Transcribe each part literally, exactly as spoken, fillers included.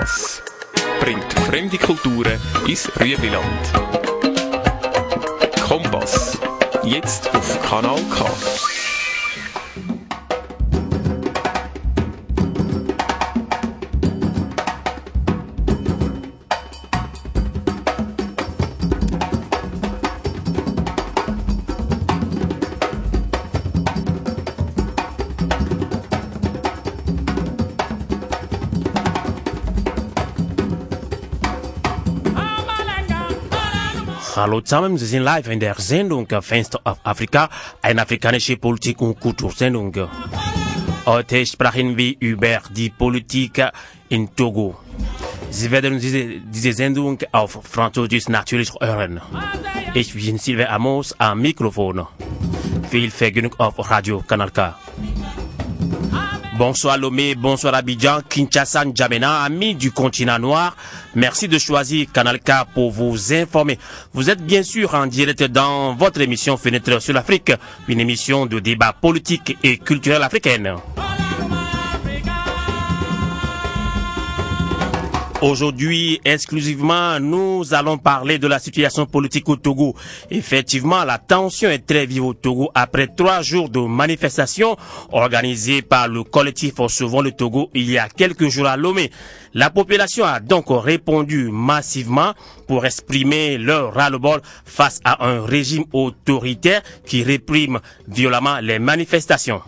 Kompass bringt fremde Kulturen ins Rüebliland. Kompass, jetzt auf Kanal K. Hallo zusammen, Sie sind live in der Sendung Fenster auf Afrika, eine afrikanische Politik- und Kultursendung. Heute sprechen wir über die Politik in Togo. Sie werden diese, diese Sendung auf Französisch natürlich hören. Ich bin Sylvain Amos am Mikrofon. Viel Vergnügen auf Radio Kanal K. Bonsoir Lomé, bonsoir Abidjan, Kinshasa, N'Djamena, amis du continent noir. Merci de choisir Canal K pour vous informer. Vous êtes bien sûr en direct dans votre émission Fenêtre sur l'Afrique, une émission de débat politique et culturel africaine. Aujourd'hui, exclusivement, nous allons parler de la situation politique au Togo. Effectivement, la tension est très vive au Togo après trois jours de manifestations organisées par le collectif Sauvons le Togo il y a quelques jours à Lomé. La population a donc répondu massivement pour exprimer leur ras-le-bol face à un régime autoritaire qui réprime violemment les manifestations.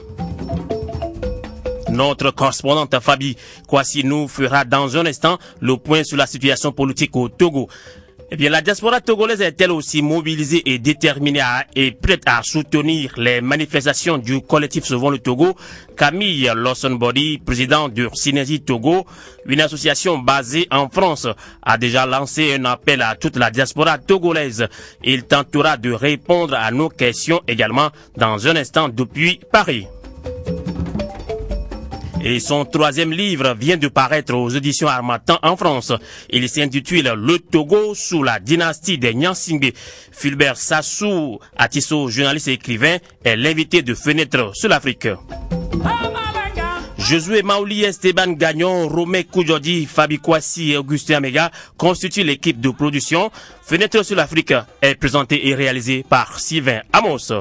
Notre correspondante Fabi Kwasi nous fera dans un instant le point sur la situation politique au Togo. Eh bien, la diaspora togolaise est-elle aussi mobilisée et déterminée à, et prête à soutenir les manifestations du collectif Sauvons le Togo? Camille Lawson-Body, président de Synergie Togo, une association basée en France, a déjà lancé un appel à toute la diaspora togolaise. Il tentera de répondre à nos questions également dans un instant depuis Paris. Et son troisième livre vient de paraître aux éditions Harmattan en France. Il s'intitule Le Togo sous la dynastie des Nyansingbe. Fulbert Sassou Atisso, journaliste et écrivain, est l'invité de Fenêtre sur l'Afrique. Josué Maouli, Esteban Gagnon, Romé Koudjodi, Fabi Kwasi et Augustin Amega constituent l'équipe de production. Fenêtre sur l'Afrique est présentée et réalisée par Sylvain Amos.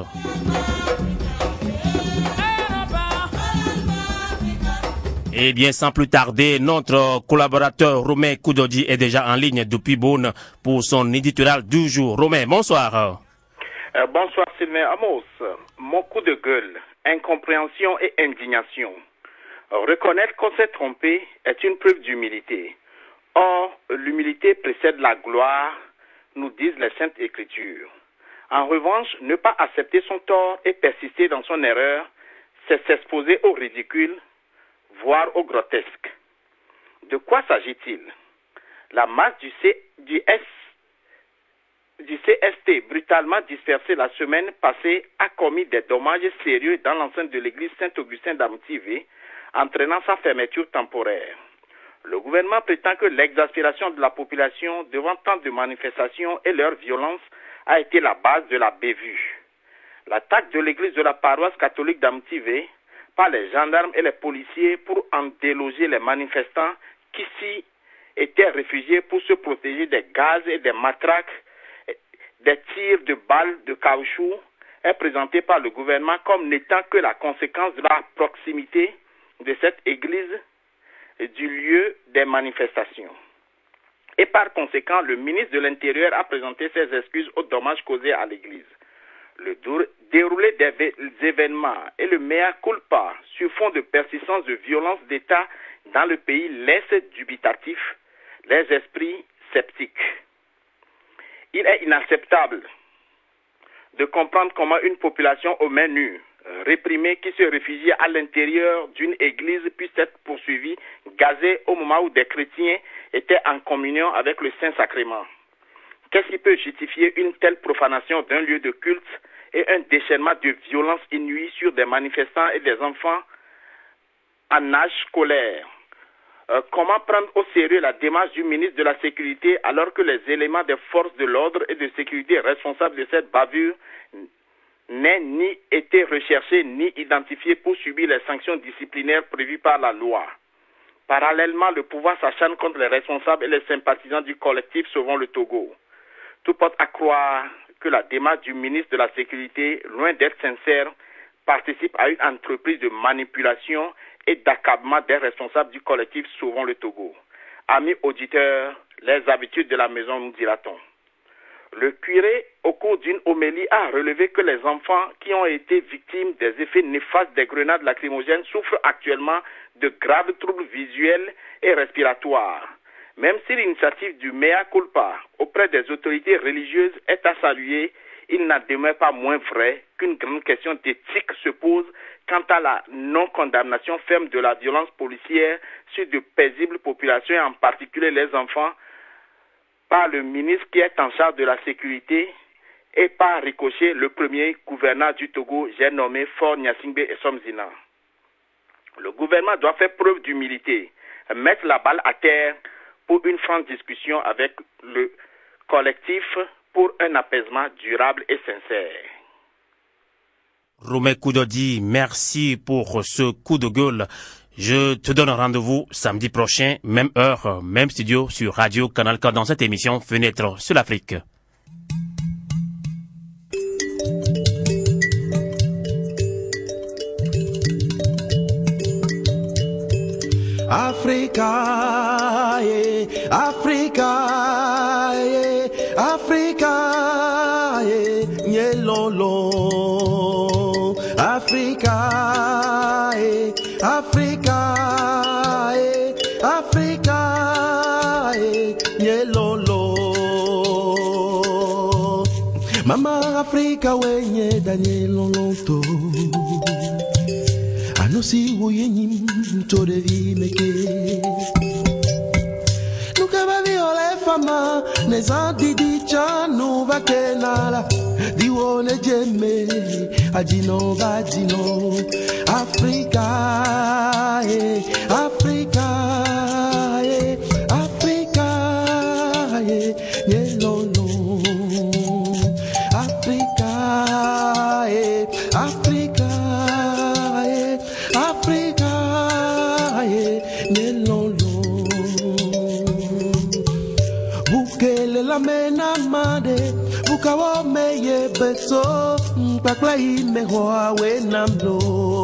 Eh bien, sans plus tarder, notre collaborateur Romain Koudjodi est déjà en ligne depuis Beaune pour son éditorial du jour. Romain, bonsoir. Euh, bonsoir Sylvain Amos. Mon coup de gueule, incompréhension et indignation. Reconnaître qu'on s'est trompé est une preuve d'humilité. Or, l'humilité précède la gloire, nous disent les Saintes Écritures. En revanche, ne pas accepter son tort et persister dans son erreur, c'est s'exposer au ridicule, voire au grotesque. De quoi s'agit-il? La masse du, C, du, S, du C S T, brutalement dispersée la semaine passée, a commis des dommages sérieux dans l'enceinte de l'église Saint-Augustin d'Amtivé, entraînant sa fermeture temporaire. Le gouvernement prétend que l'exaspération de la population devant tant de manifestations et leur violence a été la base de la bévue. L'attaque de l'église de la paroisse catholique d'Amtivé par les gendarmes et les policiers pour en déloger les manifestants qui s'y étaient réfugiés pour se protéger des gaz et des matraques, des tirs de balles de caoutchouc, est présenté par le gouvernement comme n'étant que la conséquence de la proximité de cette église du lieu des manifestations. Et par conséquent, le ministre de l'Intérieur a présenté ses excuses aux dommages causés à l'église. Le déroulé des événements et le mea culpa sur fond de persistance de violence d'État dans le pays laisse dubitatifs les esprits sceptiques. Il est inacceptable de comprendre comment une population aux mains nues, réprimée, qui se réfugie à l'intérieur d'une église puisse être poursuivie, gazée au moment où des chrétiens étaient en communion avec le Saint-Sacrement. Qu'est-ce qui peut justifier une telle profanation d'un lieu de culte et un déchaînement de violence inouïe sur des manifestants et des enfants en âge scolaire? Euh, comment prendre au sérieux la démarche du ministre de la Sécurité alors que les éléments des forces de l'ordre et de sécurité responsables de cette bavure n'aient ni été recherchés ni identifiés pour subir les sanctions disciplinaires prévues par la loi? Parallèlement, le pouvoir s'acharne contre les responsables et les sympathisants du collectif Sauvons le Togo. Tout porte à croire que la démarche du ministre de la Sécurité, loin d'être sincère, participe à une entreprise de manipulation et d'accablement des responsables du collectif Sauvons le Togo. Amis auditeurs, les habitudes de la maison, nous dira-t-on. Le curé, au cours d'une homélie, a relevé que les enfants qui ont été victimes des effets néfastes des grenades lacrymogènes souffrent actuellement de graves troubles visuels et respiratoires. Même si l'initiative du mea culpa auprès des autorités religieuses est à saluer, il n'en demeure pas moins vrai qu'une grande question d'éthique se pose quant à la non-condamnation ferme de la violence policière sur de paisibles populations, et en particulier les enfants, par le ministre qui est en charge de la sécurité et par ricochet le premier gouverneur du Togo, j'ai nommé Faure Gnassingbé et Somzina. Le gouvernement doit faire preuve d'humilité, mettre la balle à terre pour une franche discussion avec le collectif pour un apaisement durable et sincère. Romain Koudodi, merci pour ce coup de gueule. Je te donne rendez-vous samedi prochain, même heure, même studio sur Radio Canal K dans cette émission Fenêtre sur l'Afrique. Africa, yeah, Africa, yeah, Africa, yeah, nyelolo, Africa, yeah, Africa, yeah, Africa, yeah, nyelolo, Mama Africa, wenye Daniel Lonto. No si voy en to de vie meke Nuka va viole fama ne zanti di chanu va kenala di wone jeme ajino va jino Africa eh Africa eh Africa eh yelolo Africa eh Africa Africa, yeah, nelolo. Bukele la mena made, bukawo meye beso, pakla ime hoa we namlo.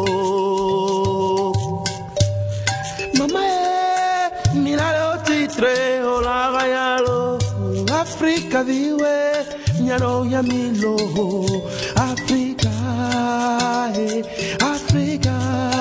Mama eh, miralo titre hola gayalo, Africa vive, nyano yamilo, Africa, eh, Africa.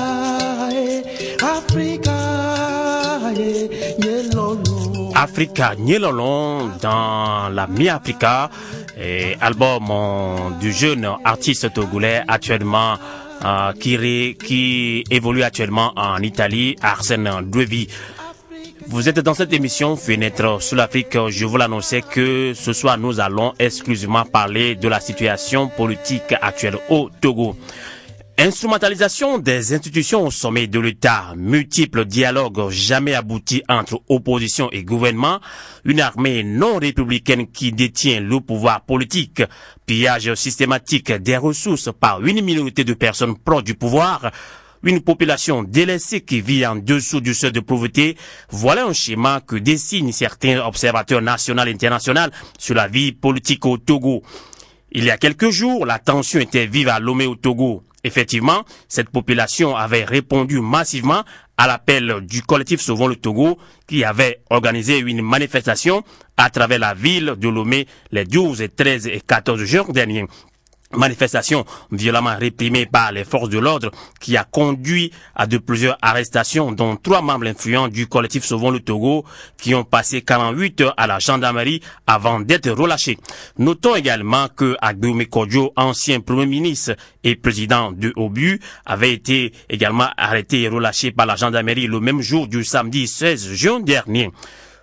Africa Nyelolon dans la Mi-Africa, et album euh, du jeune artiste togolais actuellement euh, qui, ré, qui évolue actuellement en Italie, Arsène Dwevi. Vous êtes dans cette émission Fenêtre sur l'Afrique. Je vous l'annonçais que ce soir nous allons exclusivement parler de la situation politique actuelle au Togo. Instrumentalisation des institutions au sommet de l'État, multiples dialogues jamais aboutis entre opposition et gouvernement, une armée non républicaine qui détient le pouvoir politique, pillage systématique des ressources par une minorité de personnes proches du pouvoir, une population délaissée qui vit en dessous du seuil de pauvreté, voilà un schéma que dessinent certains observateurs nationaux et internationaux sur la vie politique au Togo. Il y a quelques jours, la tension était vive à Lomé au Togo. Effectivement, cette population avait répondu massivement à l'appel du collectif Sauvons le Togo qui avait organisé une manifestation à travers la ville de Lomé les douze, treize et quatorze juin derniers. Manifestation violemment réprimée par les forces de l'ordre qui a conduit à de plusieurs arrestations dont trois membres influents du collectif Sauvons le Togo qui ont passé quarante-huit heures à la gendarmerie avant d'être relâchés. Notons également que Agboume Kodjo, ancien premier ministre et président de O B U, avait été également arrêté et relâché par la gendarmerie le même jour du samedi seize juin dernier.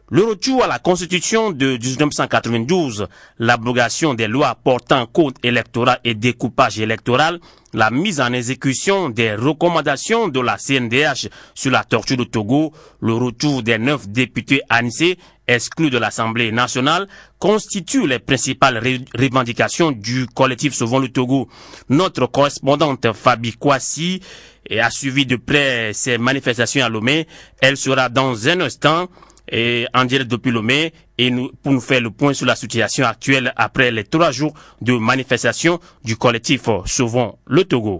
Le retour à la Constitution de dix-neuf cent quatre-vingt-douze, l'abrogation des lois portant code électoral et découpage électoral, la mise en exécution des recommandations de la C N D H sur la torture au Togo, le retour des neuf députés anissés exclus de l'Assemblée nationale constituent les principales ré- revendications du collectif Sauvons le Togo. Notre correspondante Fabi Kwasi a suivi de près ces manifestations à Lomé. Elle sera dans un instant et en direct depuis Lomé et nous, pour nous faire le point sur la situation actuelle après les trois jours de manifestation du collectif Sauvons le Togo.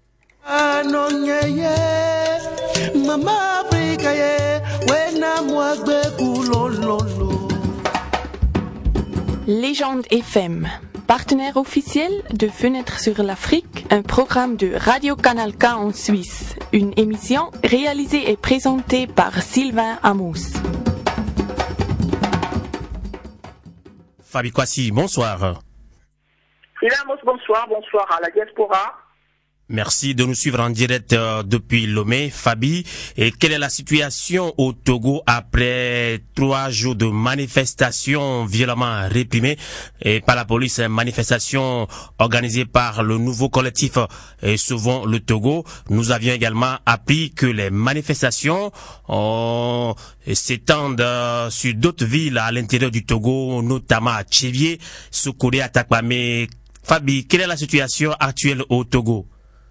Légende F M, partenaire officiel de Fenêtre sur l'Afrique, un programme de Radio Canal K en Suisse, une émission réalisée et présentée par Sylvain Amos. Fabi Kwasi, bonsoir. Sylvain Amos, bonsoir, bonsoir à la diaspora. Merci de nous suivre en direct euh, depuis Lomé, Fabi. Et quelle est la situation au Togo après trois jours de manifestations violemment réprimées et par la police, manifestations organisées par le nouveau collectif euh, Sauvons le Togo. Nous avions également appris que les manifestations euh, s'étendent euh, sur d'autres villes à l'intérieur du Togo, notamment à Tchévié, Soukoué, Atakpamé. Fabi, quelle est la situation actuelle au Togo?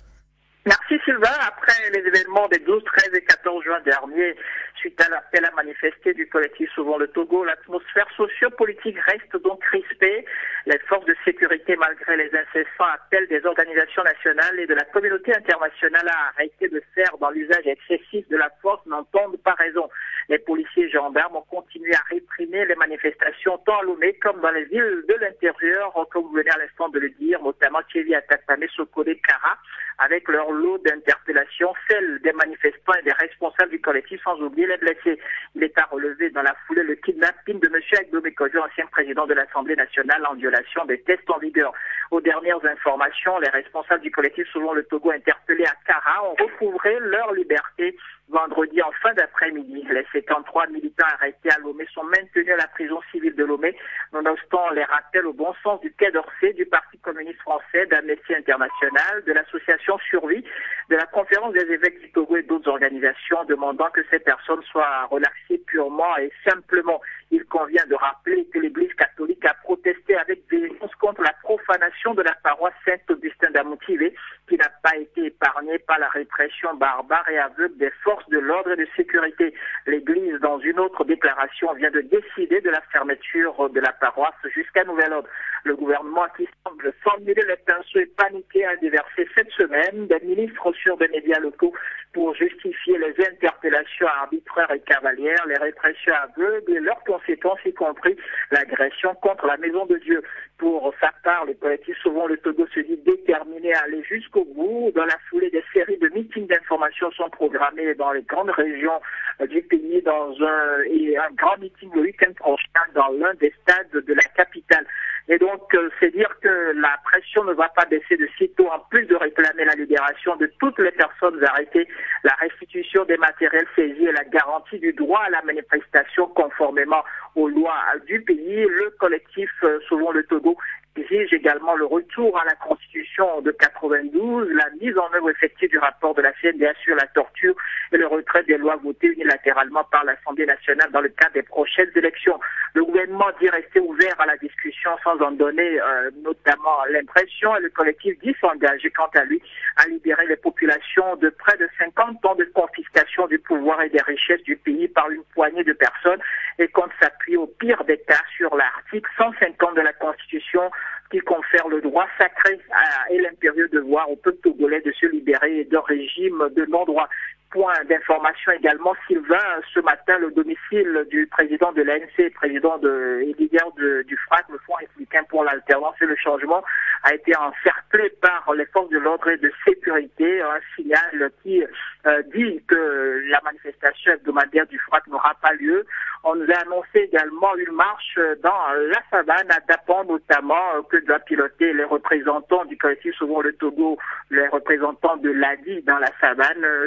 Merci Sylvain. Après les événements des douze, treize et quatorze juin dernier, suite à l'appel à manifester du collectif Sauvons le Togo, l'atmosphère sociopolitique reste donc crispée. Les forces de sécurité, malgré les incessants appels des organisations nationales et de la communauté internationale à arrêter de faire dans l'usage excessif de la force, n'entendent pas raison. Les policiers et gendarmes ont continué à réprimer les manifestations tant à Lomé comme dans les villes de l'intérieur, comme vous venez à l'instant de le dire, notamment Tchévi, Atakpamé, Sokodé, Kara, avec leur lot d'interpellations, celles des manifestants et des responsables du collectif, sans oublier les blessés. Il est à relever dans la foulée le kidnapping de M. Agbo Mekodjo, ancien président de l'Assemblée nationale, en violation des tests en vigueur. Aux dernières informations, les responsables du collectif Sauvons le Togo interpellés à Kara ont recouvré leur liberté vendredi en fin d'après-midi. Les cinquante-trois militants arrêtés à Lomé sont maintenus à la prison civile de Lomé, nonobstant les rappels au bon sens du Quai d'Orsay, du Parti communiste français, d'Amnesty International, de l'association Survie, de la conférence des évêques du Togo et d'autres organisations, demandant que ces personnes soient relaxées purement et simplement. Il convient de rappeler que l'Église catholique a protesté avec véhémence contre la profanation de la paroisse Saint-Augustin d'Amoutivé, qui n'a pas été épargnée par la répression barbare et aveugle des forces de l'ordre et de sécurité. L'Église, dans une autre déclaration, vient de décider de la fermeture de la paroisse jusqu'à nouvel ordre. Le gouvernement, qui semble formuler les pinceaux et paniquer, a déversé cette semaine des ministres sur des médias locaux pour justifier les interpellations arbitraires et cavalières, les répressions aveugles et leurs conséquences, y compris l'agression contre la maison de Dieu. Pour sa part, le collectif Sauvons le Togo se dit déterminé à aller jusqu'au bout. Dans la foulée, des séries de meetings d'information sont programmés dans les grandes régions du pays, dans un, et un grand meeting le week-end prochain dans l'un des stades de la capitale. Et donc, euh, c'est dire que la pression ne va pas baisser de sitôt, en plus de réclamer la libération de toutes les personnes arrêtées, la restitution des matériels saisis et la garantie du droit à la manifestation conformément aux lois du pays. Le collectif euh, Sauvons le Togo exige également le retour à la Constitution de quatre-vingt-douze, la mise en œuvre effective du rapport de la C N D H sur la torture et le retrait des lois votées unilatéralement par l'Assemblée nationale dans le cadre des prochaines élections. Le gouvernement dit rester ouvert à la discussion sans en donner euh, notamment l'impression, et le collectif dit s'engager quant à lui à libérer les populations de près de cinquante ans de confiscation du pouvoir et des richesses du pays par une poignée de personnes, et compte s'appuyer au pire des cas sur l'article cent cinquante de la Constitution qui confère le droit sacré à, et l'impérieux devoir au peuple togolais de se libérer d'un régime de non-droit. Point d'information également, Sylvain, ce matin, le domicile du président de l'A N C, président de, et leader de, du F R A C, le Front républicain pour l'alternance et le changement, a été encerclé par les forces de l'ordre et de sécurité, un signal qui euh, dit que la manifestation hebdomadaire du F R A C n'aura pas lieu. On nous a annoncé également une marche dans la savane, à Dapan notamment, que doivent piloter les représentants du collectif Sauvons le Togo, les représentants de l'A D I dans la savane, une marche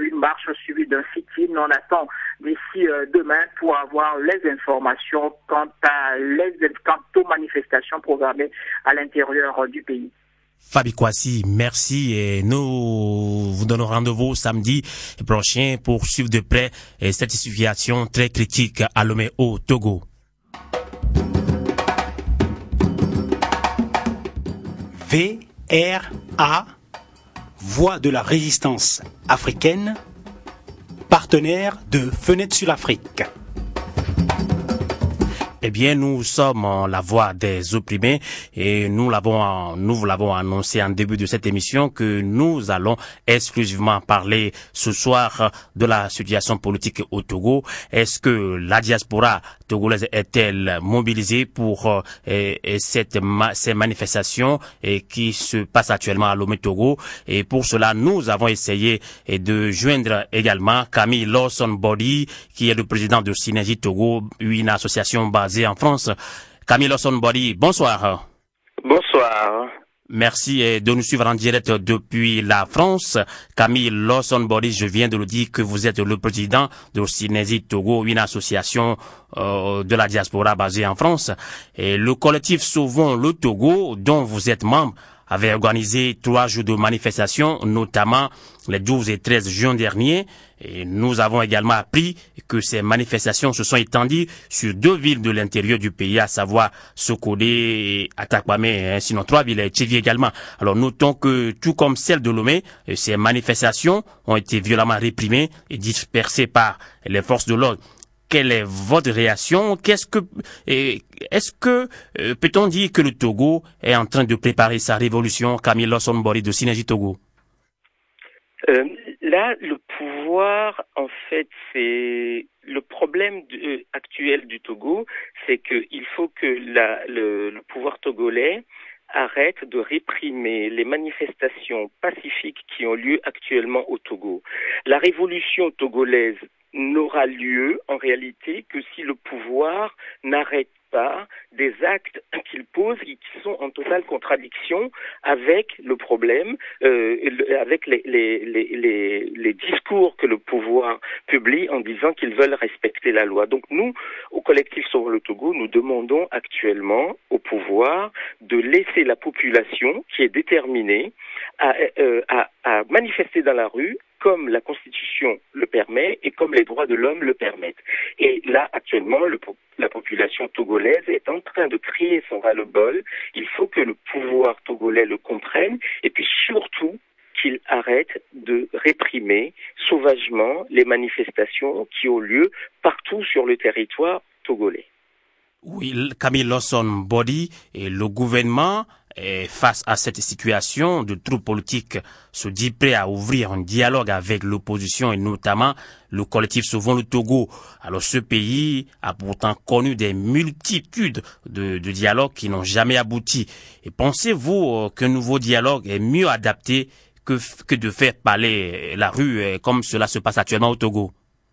suivi d'un sit-in. On attend d'ici euh, demain pour avoir les informations quant à les quant aux manifestations programmées à l'intérieur euh, du pays. Fabi Kwasi, merci et nous vous donnons rendez-vous samedi prochain pour suivre de près cette situation très critique à Lomé au Togo. V R A, Voix de la résistance africaine, partenaire de Fenêtre sur l'Afrique. Eh bien, nous sommes la voix des opprimés et nous l'avons, nous vous l'avons annoncé en début de cette émission que nous allons exclusivement parler ce soir de la situation politique au Togo. Est-ce que la diaspora togolaise est-elle mobilisée pour euh, et, et cette ma, ces manifestations et qui se passent actuellement à Lomé Togo? Et pour cela, nous avons essayé et de joindre également Camille Lawson Body, qui est le président de Synergie Togo, une association basée en France. Camille Lawson Body, bonsoir. Bonsoir. Merci de nous suivre en direct depuis la France. Camille Lawson Body, je viens de le dire que vous êtes le président de Synergie Togo, une association euh, de la diaspora basée en France. Et le collectif Sauvons le Togo, dont vous êtes membre, avait organisé trois jours de manifestations, notamment les douze et treize juin dernier. Et nous avons également appris que ces manifestations se sont étendues sur deux villes de l'intérieur du pays, à savoir Sokodé et Atakpamé, sinon trois villes, et Tchévi également. Alors notons que, tout comme celle de Lomé, ces manifestations ont été violemment réprimées et dispersées par les forces de l'ordre. Quelle est votre réaction? Qu'est-ce que, est-ce que, euh, peut-on dire que le Togo est en train de préparer sa révolution? Camille Lawson Body de Synergie Togo. Euh, là, le pouvoir, en fait, c'est le problème de, euh, actuel du Togo, c'est qu'il faut que la, le, le pouvoir togolais arrête de réprimer les manifestations pacifiques qui ont lieu actuellement au Togo. La révolution togolaise n'aura lieu en réalité que si le pouvoir n'arrête pas des actes qu'il pose et qui sont en totale contradiction avec le problème, euh, avec les, les, les, les, les discours que le pouvoir publie en disant qu'ils veulent respecter la loi. Donc nous, au collectif Sauvons le Togo, nous demandons actuellement au pouvoir de laisser la population qui est déterminée à, euh, à, à manifester dans la rue comme la Constitution le permet et comme les droits de l'homme le permettent. Et là, actuellement, le, la population togolaise est en train de crier son ras-le-bol. Il faut que le pouvoir togolais le comprenne et puis surtout qu'il arrête de réprimer sauvagement les manifestations qui ont lieu partout sur le territoire togolais. Oui, Camille Lawson Body et le gouvernement, face à cette situation de troubles politiques, se dit prêt à ouvrir un dialogue avec l'opposition et notamment le collectif Sauvons le Togo. Alors ce pays a pourtant connu des multitudes de, de dialogues qui n'ont jamais abouti. Et pensez-vous qu'un nouveau dialogue est mieux adapté que, que de faire parler la rue comme cela se passe actuellement au Togo?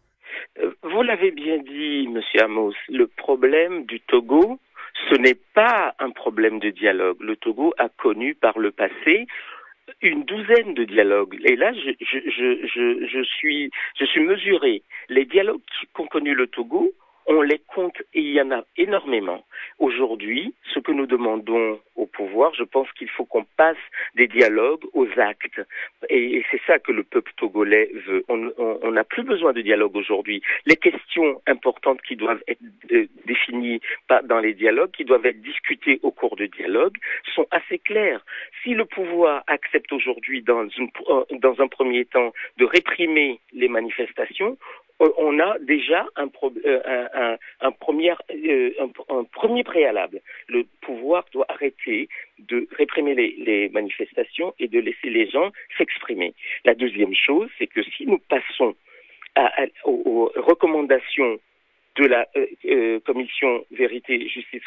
Vous l'avez bien dit, Monsieur Amos, le problème du Togo, ce n'est pas un problème de dialogue. Le Togo a connu par le passé une douzaine de dialogues. Et là, je, je, je, je, je suis, je suis mesuré. Les dialogues qu'ont connu le Togo, on les compte et il y en a énormément. Aujourd'hui, ce que nous demandons au pouvoir, je pense qu'il faut qu'on passe des dialogues aux actes. Et, et c'est ça que le peuple togolais veut. On n'a plus besoin de dialogue aujourd'hui. Les questions importantes qui doivent être euh, définies par, dans les dialogues, qui doivent être discutées au cours de dialogues, sont assez claires. Si le pouvoir accepte aujourd'hui, dans, une, dans un premier temps, de réprimer les manifestations, on a déjà un, pro, euh, un, un, un, premier, euh, un, un premier préalable. Le pouvoir doit arrêter de réprimer les, les manifestations et de laisser les gens s'exprimer. La deuxième chose, c'est que si nous passons à, à, aux, aux recommandations de la euh, euh, commission vérité, justice,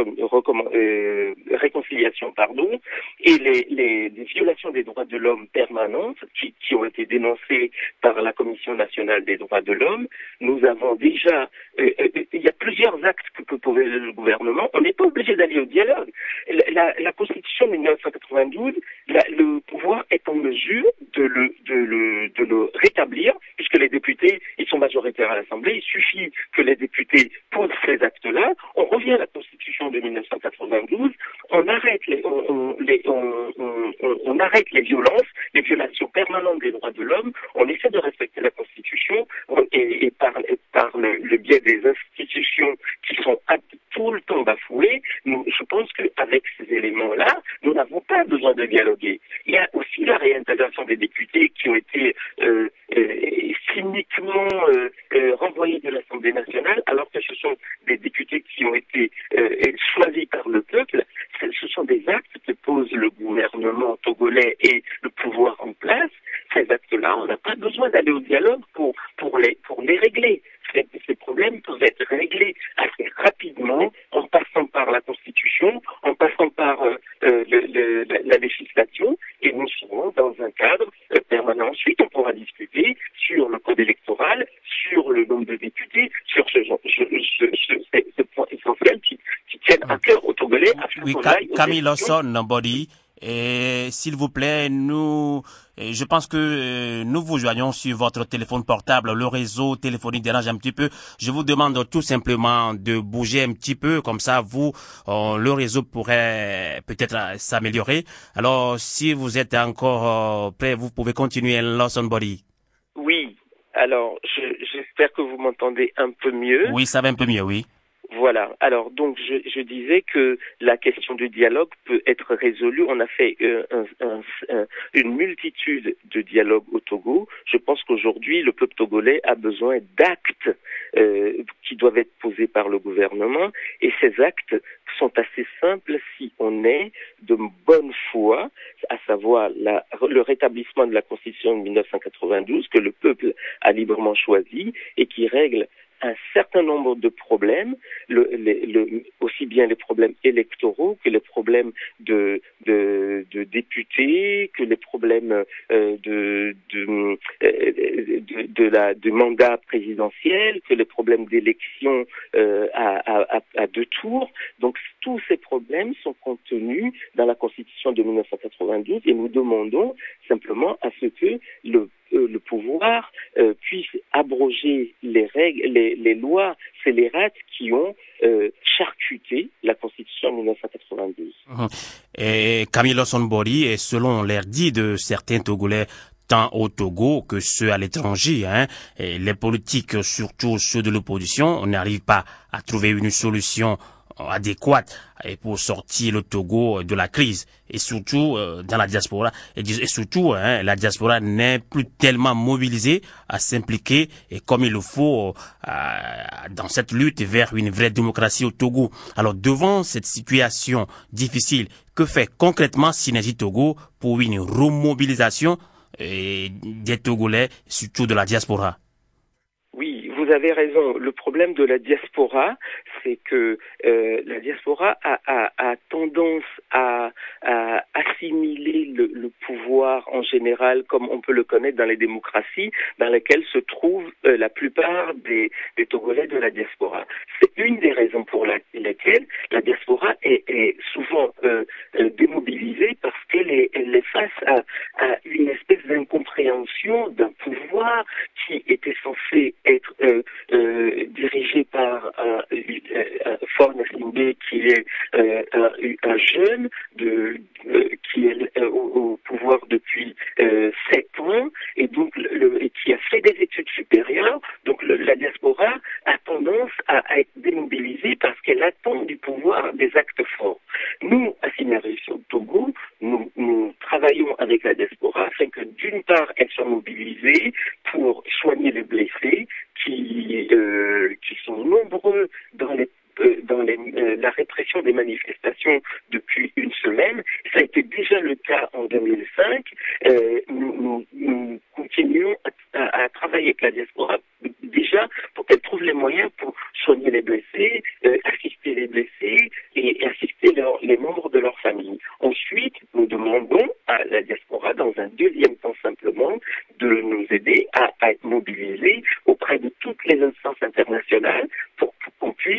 euh, réconciliation, pardon, et les, les, les violations des droits de l'homme permanentes qui, qui ont été dénoncées par la Commission nationale des droits de l'homme, nous avons déjà, euh, euh, il y a plusieurs actes que peut poser le gouvernement. On n'est pas obligé d'aller au dialogue. La, la, la Constitution de mille neuf cent quatre-vingt-douze, la, le pouvoir est en mesure de le, de le, de le rétablir, puisque les députés, ils sont majoritaires à l'Assemblée, il suffit que les députés posent ces actes-là, on revient à la Constitution de mille neuf cent quatre-vingt-douze, on arrête les, on, on, les, on, on, on, on arrête les violences, les violations permanentes des droits de l'homme, on essaie de respecter la Constitution on, et, et par, et par le, le biais des institutions qui sont à, tout le temps bafouées, nous, je pense qu'avec ces éléments-là, nous n'avons pas besoin de dialoguer. Il y a aussi la réintégration des députés qui ont été euh, euh, cyniquement euh, euh, renvoyés de l'Assemblée nationale, alors que ce sont des députés qui ont été euh, choisis par le peuple. Ce sont des actes que pose le gouvernement togolais et le pouvoir en place. Ces actes-là, on n'a pas besoin d'aller au dialogue pour, pour, les, pour les régler. Ces, ces problèmes peuvent être réglés assez rapidement en passant par la Constitution, en passant par euh, euh, le, le, la, la législation, et nous serons dans un cadre euh, permanent. Ensuite, on pourra discuter sur le code électoral, sur le nombre de députés, sur ce, ce, ce, ce, ce, ce point essentiel qui, qui tiennent à cœur aux Togolais. Oui, Camille Lawson, Body. Et s'il vous plaît, nous, je pense que nous vous joignons sur votre téléphone portable. Le réseau téléphonique dérange un petit peu. Je vous demande tout simplement de bouger un petit peu, comme ça, vous, euh, le réseau pourrait peut-être s'améliorer. Alors, si vous êtes encore euh, prêt, vous pouvez continuer, Lawson Body. Oui. Alors, je, j'espère que vous m'entendez un peu mieux. Oui, ça va un peu mieux, oui. Voilà. Alors donc je, je disais que la question du dialogue peut être résolue. On a fait euh, un, un, un, une multitude de dialogues au Togo. Je pense qu'aujourd'hui le peuple togolais a besoin d'actes euh, qui doivent être posés par le gouvernement, et ces actes sont assez simples si on est de bonne foi, à savoir la, le rétablissement de la Constitution de mille neuf cent quatre-vingt-douze que le peuple a librement choisi et qui règle un certain nombre de problèmes, le, le, le, aussi bien les problèmes électoraux que les problèmes de, de, de députés, que les problèmes euh, de, de, de, de la, de mandat présidentiel, que les problèmes d'élection euh, à, à, à deux tours. Donc tous ces problèmes sont contenus dans la Constitution de mille neuf cent quatre-vingt-douze et nous demandons simplement à ce que le Euh, le pouvoir euh, puisse abroger les règles, les, les lois scélérates qui ont euh, charcuté la Constitution de mille neuf cent quatre-vingt-douze. Mmh. Et Camille Lawson Body, et selon l'air dit de certains Togolais, tant au Togo que ceux à l'étranger, hein, et les politiques, surtout ceux de l'opposition, on n'arrive pas à trouver une solution adéquate et pour sortir le Togo de la crise, et surtout euh, dans la diaspora, et, et surtout hein, la diaspora n'est plus tellement mobilisée à s'impliquer et comme il le faut euh, dans cette lutte vers une vraie démocratie au Togo. Alors devant cette situation difficile, que fait concrètement Synergie Togo pour une remobilisation euh, des Togolais, surtout de la diaspora? Oui, vous avez raison. Le problème de la diaspora, c'est que euh, la diaspora a, a, a tendance à, à assimiler le, le pouvoir en général, comme on peut le connaître dans les démocraties, dans lesquelles se trouvent euh, la plupart des, des Togolais de la diaspora. C'est une des raisons pour la, lesquelles la diaspora est, est souvent euh, euh, démobilisée, parce qu'elle est, elle est face à, à une espèce d'incompréhension d'un pouvoir qui était censé être euh, euh, dirigé par un, un Faure Gnassingbé qui est euh, un, un jeune de, euh, qui est euh, au, au pouvoir depuis euh, sept ans et donc le, et qui a fait des études supérieures. Donc le, la diaspora a tendance à, à être démobilisée parce qu'elle attend du pouvoir des actes forts. Nous, à Synergie Togo, nous, nous travaillons avec la diaspora afin que d'une part elle soit mobilisée pour soigner les blessés qui, euh, qui sont nombreux dans les euh, dans les, euh, la répression des manifestations depuis une semaine. Ça a été déjà le cas en deux mille cinq. Euh, nous, nous, nous continuons à, à, à travailler avec la diaspora déjà pour qu'elle trouve les moyens pour soigner les blessés, euh, assister les blessés et, et assister leur, les membres de leur famille. Ensuite, nous demandons à la diaspora, dans un deuxième temps simplement, de nous aider à, à être mobilisés auprès de toutes les instances internationales pour, pour qu'on puisse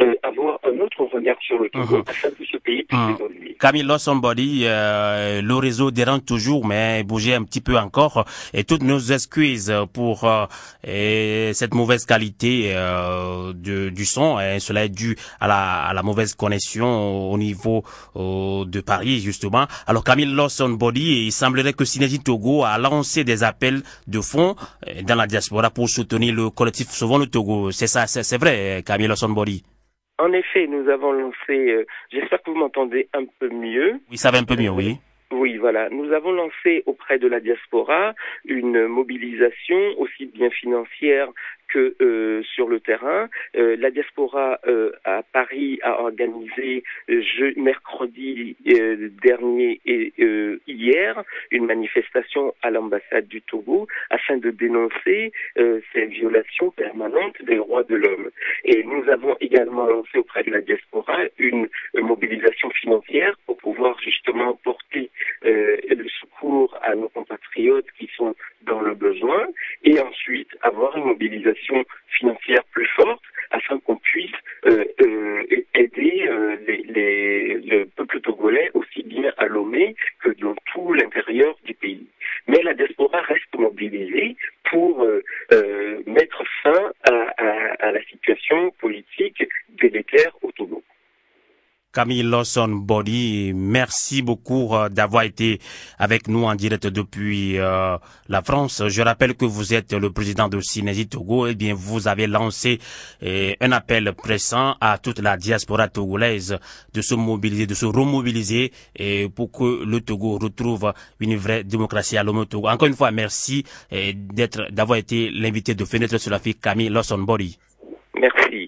euh, avoir un autre regard sur le Togo mmh. afin que ce pays puisse mmh. évoluer. Camille Lossonbody, euh, le réseau dérange toujours, mais bouger un petit peu encore. Et toutes nos excuses pour euh, et cette mauvaise qualité euh, de, du son. Et cela est dû à la, à la mauvaise connexion au niveau euh, de Paris, justement. Alors Camille Lossonbody, il semblerait que Synergie Togo a lancé des appels de fonds dans la diaspora pour soutenir le collectif Sauvons le Togo. C'est ça, c'est, c'est vrai, Camille Lossonbody? En effet, nous avons lancé, euh, j'espère que vous m'entendez un peu mieux. Oui, ça va un peu mieux, oui. Oui, voilà. Nous avons lancé auprès de la diaspora une mobilisation aussi bien financière que euh, sur le terrain. Euh, la diaspora euh, à Paris a organisé euh, je, mercredi euh, dernier et euh, hier une manifestation à l'ambassade du Togo afin de dénoncer euh, ces violations permanentes des droits de l'homme. Et nous avons également lancé auprès de la diaspora une euh, mobilisation financière pour pouvoir justement porter euh, le secours à nos compatriotes qui sont dans le besoin et ensuite avoir une mobilisation financière plus forte afin qu'on puisse euh, euh, aider euh, les, les, le peuple togolais aussi bien à Lomé que dans tout l'intérieur du pays. Mais la diaspora reste mobilisée pour euh, euh, mettre fin à, à, à la situation politique délétère au Togo. Camille Lossonbody, merci beaucoup d'avoir été avec nous en direct depuis euh, la France. Je rappelle que vous êtes le président de Synergie Togo. Eh bien, vous avez lancé eh, un appel pressant à toute la diaspora togolaise de se mobiliser, de se remobiliser et pour que le Togo retrouve une vraie démocratie à l'homme Togo. Encore une fois, merci eh, d'être, d'avoir été l'invité de Fenêtre sur l'Afrique, Camille Lossonbody. Merci.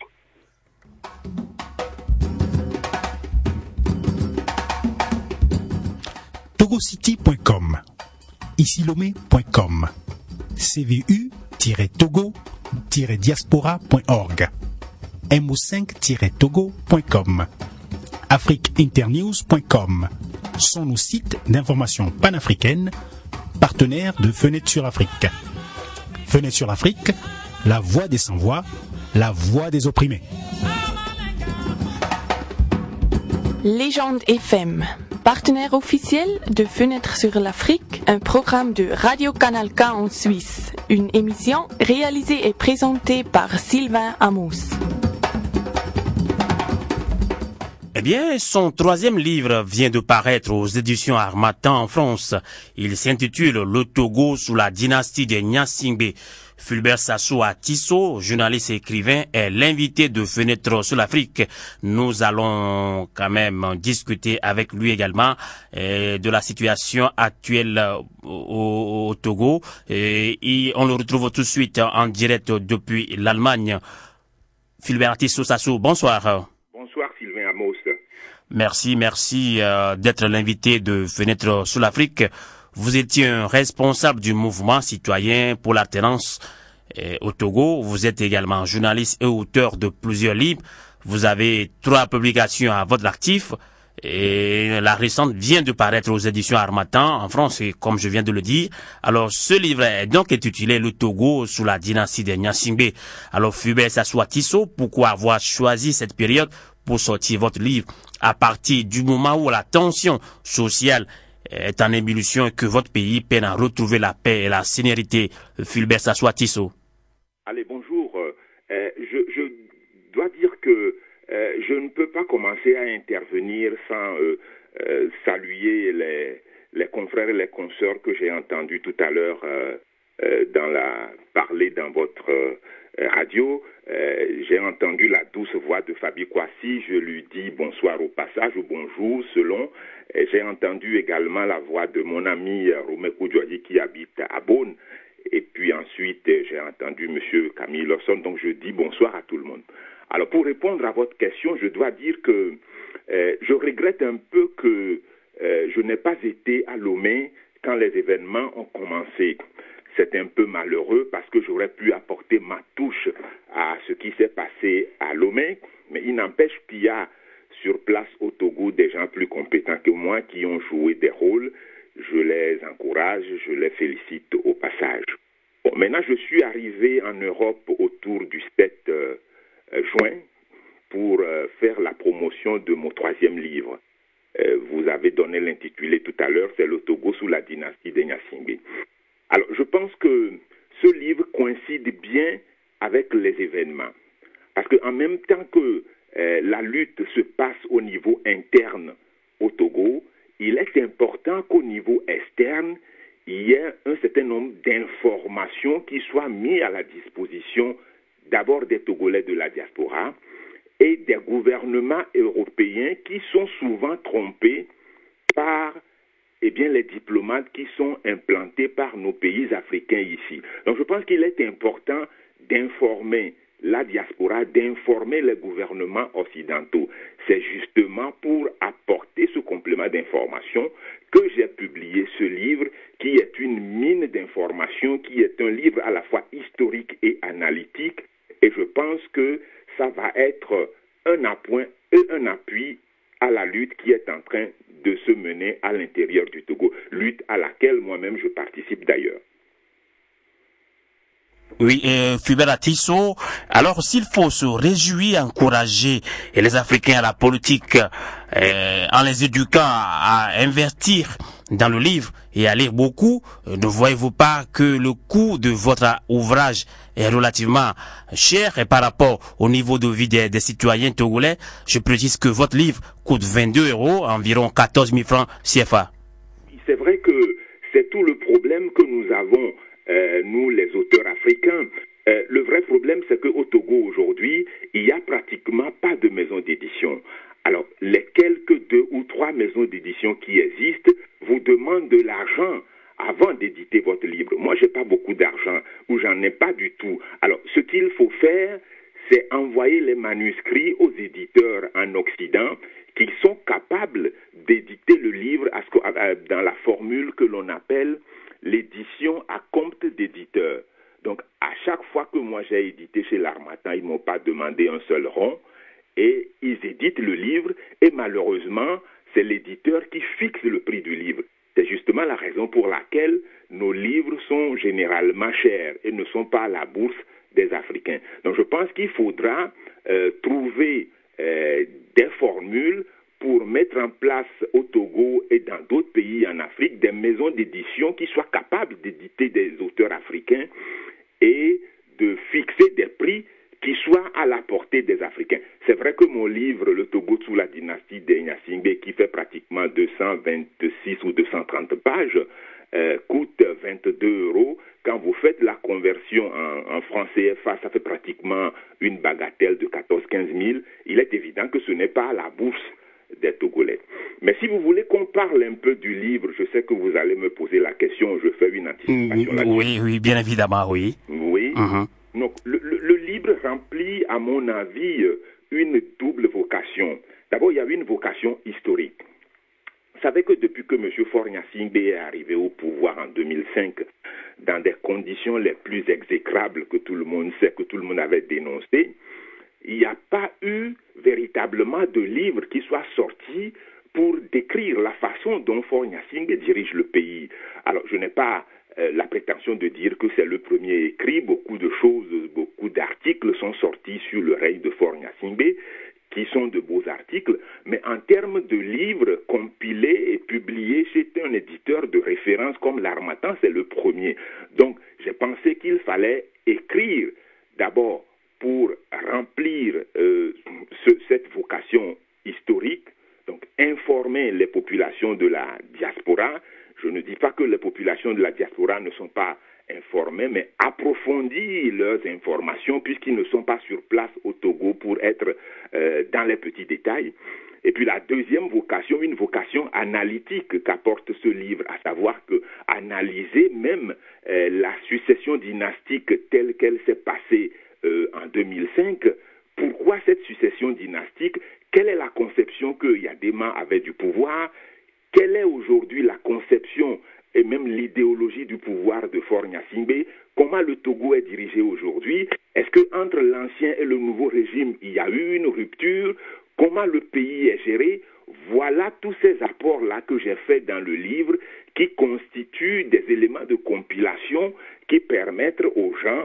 togocity point com, isilomé point com, c v u tiret togo tiret diaspora point org, m o cinq tiret togo point com, afrique internews point com sont nos sites d'information panafricaine, partenaires de Fenêtre sur l'Afrique. Fenêtre sur l'Afrique, la voix des sans-voix, la voix des opprimés. Légende F M, partenaire officiel de Fenêtre sur l'Afrique, un programme de Radio Canal K en Suisse, une émission réalisée et présentée par Sylvain Amos. Eh bien, son troisième livre vient de paraître aux éditions Harmattan en France. Il s'intitule Le Togo sous la dynastie des Gnassingbé. Fulbert Sassou Atisso, journaliste et écrivain, est l'invité de Fenêtre sur l'Afrique. Nous allons quand même discuter avec lui également eh, de la situation actuelle au, au Togo. Et, et on le retrouve tout de suite en direct depuis l'Allemagne. Fulbert Atisso Sassou, bonsoir. Bonsoir Sylvain Amos. Merci, merci euh, d'être l'invité de Fenêtre sur l'Afrique. Vous étiez un responsable du mouvement citoyen pour l'alternance eh, au Togo. Vous êtes également journaliste et auteur de plusieurs livres. Vous avez trois publications à votre actif. Et la récente vient de paraître aux éditions Harmattan en France, et comme je viens de le dire. Alors, ce livre est donc intitulé Le Togo sous la dynastie des Gnassingbé. Alors, Fulbert Sassou Atisso, pourquoi avoir choisi cette période pour sortir votre livre à partir du moment où la tension sociale est en ébullition et que votre pays peine à retrouver la paix et la sérénité? Fulbert Sassou Atisso. Allez, bonjour. Euh, je, je dois dire que euh, je ne peux pas commencer à intervenir sans euh, euh, saluer les, les confrères et les consoeurs que j'ai entendus tout à l'heure euh, euh, dans la parler dans votre euh, radio. Euh, j'ai entendu la douce voix de Fabi Kwasi. Je lui dis bonsoir au passage ou bonjour selon. Et j'ai entendu également la voix de mon ami Romekou Djouadi qui habite à Beaune. Et puis ensuite, j'ai entendu M. Camille Lawson. Donc je dis bonsoir à tout le monde. Alors pour répondre à votre question, je dois dire que euh, je regrette un peu que euh, je n'ai pas été à Lomé quand les événements ont commencé. C'est un peu malheureux parce que j'aurais pu apporter ma touche à ce qui s'est passé à Lomé. Mais il n'empêche qu'il y a sur place au Togo des gens plus compétents que moi qui ont joué des rôles. Je les encourage, je les félicite au passage. Bon, maintenant, je suis arrivé en Europe autour du sept euh, juin pour euh, faire la promotion de mon troisième livre. Euh, vous avez donné l'intitulé tout à l'heure, c'est le Togo sous la dynastie des Gnassingbé. Alors, je pense que ce livre coïncide bien avec les événements. Parce qu'en même temps que euh, la lutte se passe au niveau interne au Togo, il est important qu'au niveau externe, il y ait un certain nombre d'informations qui soient mises à la disposition d'abord des Togolais de la diaspora et des gouvernements européens qui sont souvent trompés par eh bien, les diplomates qui sont implantés par nos pays africains ici. Donc je pense qu'il est important d'informer la diaspora, d'informer les gouvernements occidentaux. C'est justement pour apporter ce complément d'information que j'ai publié ce livre qui est une mine d'informations, qui est un livre à la fois historique et analytique. Et je pense que ça va être un appoint et un appui à la lutte qui est en train de se mener à l'intérieur du Togo, lutte à laquelle moi-même je participe d'ailleurs. Oui, euh, Fulbert Tissot, alors s'il faut se réjouir, encourager les Africains à la politique euh, en les éduquant à, à investir dans le livre et à lire beaucoup, euh, ne voyez-vous pas que le coût de votre ouvrage est relativement cher et par rapport au niveau de vie des, des citoyens togolais? Je précise que votre livre coûte vingt-deux euros, environ quatorze mille francs C F A. C'est vrai que c'est tout le problème que nous avons. Euh, nous, les auteurs africains, euh, le vrai problème, c'est qu'au Togo, aujourd'hui, il n'y a pratiquement pas de maison d'édition. Alors, les quelques deux ou trois maisons d'édition qui existent vous demandent de l'argent avant d'éditer votre livre. Moi, je n'ai pas beaucoup d'argent, ou j'en ai pas du tout. Alors, ce qu'il faut faire, c'est envoyer les manuscrits aux éditeurs en Occident qui sont capables d'éditer le livre dans la formule que l'on appelle l'édition à compte d'éditeur. Donc, à chaque fois que moi j'ai édité chez l'Harmattan, ils ne m'ont pas demandé un seul rond et ils éditent le livre et malheureusement, c'est l'éditeur qui fixe le prix du livre. C'est justement la raison pour laquelle nos livres sont généralement chers et ne sont pas à la bourse des Africains. Donc, je pense qu'il faudra euh, trouver euh, des formules pour mettre en place au Togo et dans d'autres pays en Afrique des maisons d'édition qui soient capables d'éditer des auteurs africains et de fixer des prix qui soient à la portée des Africains. C'est vrai que mon livre, Le Togo sous la dynastie des Gnassingbé, qui fait pratiquement deux cent vingt-six ou deux cent trente pages, euh, coûte vingt-deux euros. Quand vous faites la conversion en, en francs C F A, ça fait pratiquement une bagatelle de quatorze à quinze mille. Il est évident que ce n'est pas à la bourse des Togolais. Mais si vous voulez qu'on parle un peu du livre, je sais que vous allez me poser la question, je fais une anticipation là-dessus. Oui, oui, bien évidemment, oui. Oui. Uh-huh. Donc, le, le, le livre remplit, à mon avis, une double vocation. D'abord, il y a une vocation historique. Vous savez que depuis que M. Faure Gnassingbé est arrivé au pouvoir en deux mille cinq, dans des conditions les plus exécrables que tout le monde sait, que tout le monde avait dénoncées, il n'y a pas eu véritablement de livre qui soit sorti pour décrire la façon dont Faure Gnassingbé dirige le pays. Alors, je n'ai pas euh, la prétention de dire que c'est le premier écrit. Beaucoup de choses, beaucoup d'articles sont sortis sur le règne de Faure Gnassingbé, qui sont de beaux articles, mais en termes de livres compilés et publiés chez un éditeur de référence comme l'Harmattan, c'est le premier. Donc, j'ai pensé qu'il fallait écrire d'abord pour remplir euh, ce, cette vocation historique, donc informer les populations de la diaspora. Je ne dis pas que les populations de la diaspora ne sont pas informées, mais approfondir leurs informations puisqu'ils ne sont pas sur place au Togo pour être euh, dans les petits détails. Et puis la deuxième vocation, une vocation analytique qu'apporte ce livre, à savoir que analyser même euh, la succession dynastique telle qu'elle s'est passée Euh, en deux mille cinq, pourquoi cette succession dynastique? Quelle est la conception que Yadema avait du pouvoir? Quelle est aujourd'hui la conception et même l'idéologie du pouvoir de Faure Gnassingbé? Comment le Togo est dirigé aujourd'hui? Est-ce qu'entre l'ancien et le nouveau régime, il y a eu une rupture? Comment le pays est géré? Voilà tous ces apports-là que j'ai faits dans le livre qui constituent des éléments de compilation qui permettent aux gens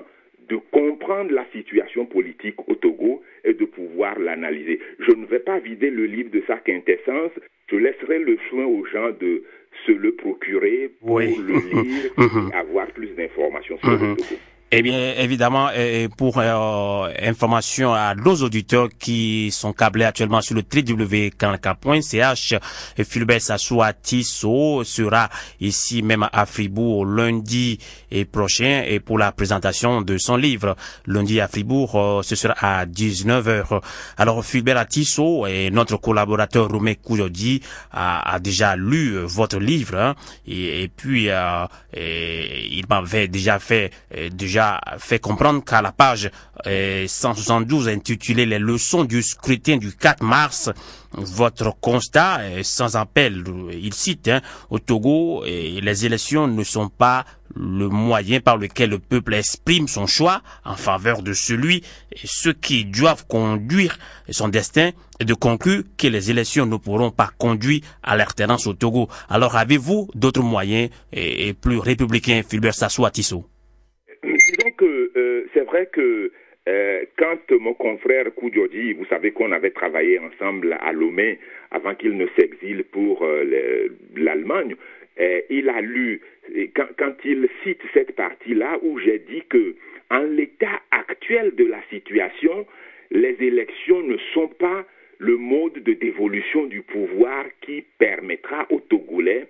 de comprendre la situation politique au Togo et de pouvoir l'analyser. Je ne vais pas vider le livre de sa quintessence, je laisserai le soin aux gens de se le procurer pour oui. le lire et avoir plus d'informations sur mm-hmm. le Togo. Eh bien, évidemment, pour euh, information à nos auditeurs qui sont câblés actuellement sur le w w w point kanalka point c h, Fulbert Sassoua Tissot sera ici même à Fribourg lundi et prochain et pour la présentation de son livre. Lundi à Fribourg, euh, ce sera à dix-neuf heures. Alors, Fulbert Tissot et notre collaborateur Romain Kouyodi a, a déjà lu euh, votre livre hein, et, et puis euh, et, il m'avait déjà fait euh, déjà fait comprendre qu'à la page euh, cent soixante-douze intitulée Les leçons du scrutin du quatre mars, votre constat est sans appel. Il cite hein, au Togo, et les élections ne sont pas le moyen par lequel le peuple exprime son choix en faveur de celui et ceux qui doivent conduire son destin, et de conclure que les élections ne pourront pas conduire à l'alternance au Togo. Alors avez-vous d'autres moyens et, et plus républicains, Fulbert Sassoua Tissot? Disons que euh, c'est vrai que euh, quand mon confrère Koudjodi, vous savez qu'on avait travaillé ensemble à Lomé avant qu'il ne s'exile pour euh, l'Allemagne, euh, il a lu, quand, quand il cite cette partie-là où j'ai dit que en l'état actuel de la situation, les élections ne sont pas le mode de dévolution du pouvoir qui permettra aux Togolais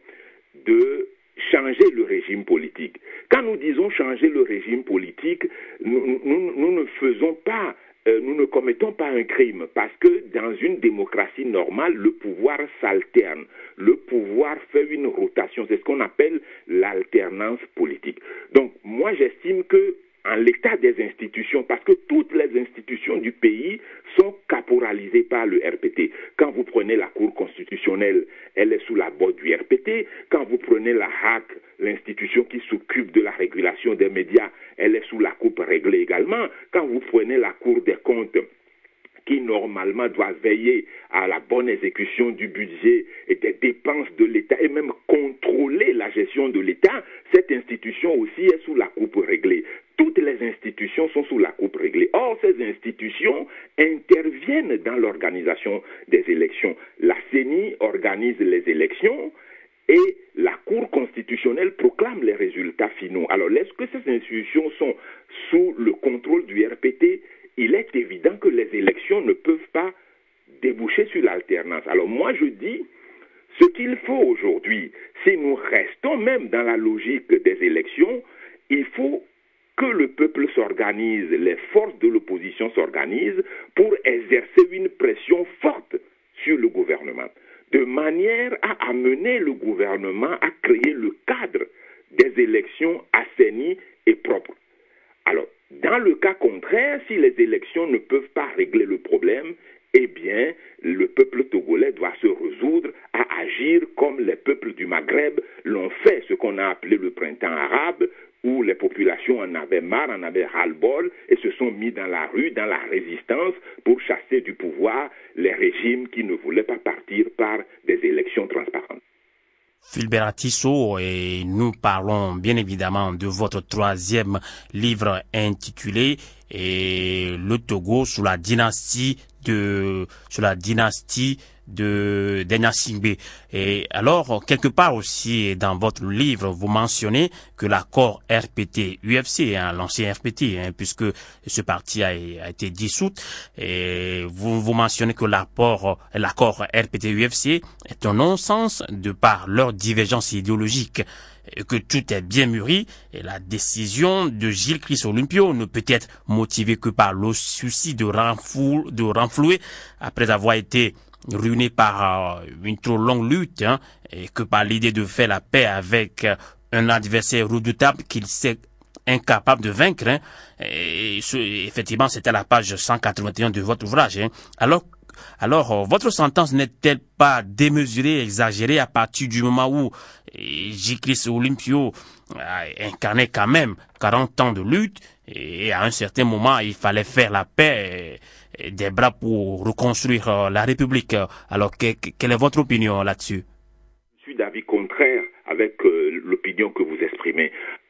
de changer le régime politique. Quand nous disons changer le régime politique, nous, nous, nous ne faisons pas, euh, nous ne commettons pas un crime, parce que dans une démocratie normale, le pouvoir s'alterne. Le pouvoir fait une rotation. C'est ce qu'on appelle l'alternance politique. Donc, moi, j'estime que en l'état des institutions, parce que toutes les institutions du pays sont caporalisées par le R P T. Quand vous prenez la Cour constitutionnelle, elle est sous la botte du R P T. Quand vous prenez la H A C, l'institution qui s'occupe de la régulation des médias, elle est sous la coupe réglée également. Quand vous prenez la Cour des comptes, qui normalement doit veiller à la bonne exécution du budget et des dépenses de l'État et même contrôler la gestion de l'État, cette institution aussi est sous la coupe réglée. Toutes les institutions sont sous la coupe réglée. Or, ces institutions interviennent dans l'organisation des élections. La C E N I organise les élections et la Cour constitutionnelle proclame les résultats finaux. Alors, est-ce que ces institutions sont sous le contrôle du R P T? Il est évident que les élections ne peuvent pas déboucher sur l'alternance. Alors moi je dis, ce qu'il faut aujourd'hui, si nous restons même dans la logique des élections, il faut que le peuple s'organise, les forces de l'opposition s'organisent pour exercer une pression forte sur le gouvernement, de manière à amener le gouvernement à créer le cadre des élections assainies et propres. Alors, dans le cas contraire, si les élections ne peuvent pas régler le problème, eh bien, le peuple togolais doit se résoudre à agir comme les peuples du Maghreb l'ont fait, ce qu'on a appelé le printemps arabe, où les populations en avaient marre, en avaient ras-le-bol, et se sont mis dans la rue, dans la résistance, pour chasser du pouvoir les régimes qui ne voulaient pas partir par des élections transparentes. Fulbert Tissot, et nous parlons bien évidemment de votre troisième livre intitulé et le Togo sous la dynastie de sous la dynastie de d'Enyasingbe. Et alors quelque part aussi dans votre livre vous mentionnez que l'accord R P T U F C, hein, l'ancien R P T, hein, puisque ce parti a, a été dissout, et vous vous mentionnez que l'accord l'accord R P T U F C est un non-sens de par leur divergence idéologique, et que tout est bien mûri, et la décision de Gilles Christ Olympio ne peut être motivée que par le souci de, renfou, de renflouer après avoir été ruiné par euh, une trop longue lutte, hein, et que par l'idée de faire la paix avec euh, un adversaire redoutable qu'il s'est incapable de vaincre. Hein, et ce, effectivement, c'était à la page cent quatre-vingt-un de votre ouvrage. Hein. Alors, alors euh, votre sentence n'est-elle pas démesurée, exagérée à partir du moment où Gilles Christ Olympio a incarné quand même quarante ans de lutte, et à un certain moment, il fallait faire la paix et, et des bras pour reconstruire euh, la République. Alors, que, que, quelle est votre opinion là-dessus? Je suis d'avis contraire avec euh, l'opinion que vous exprimez.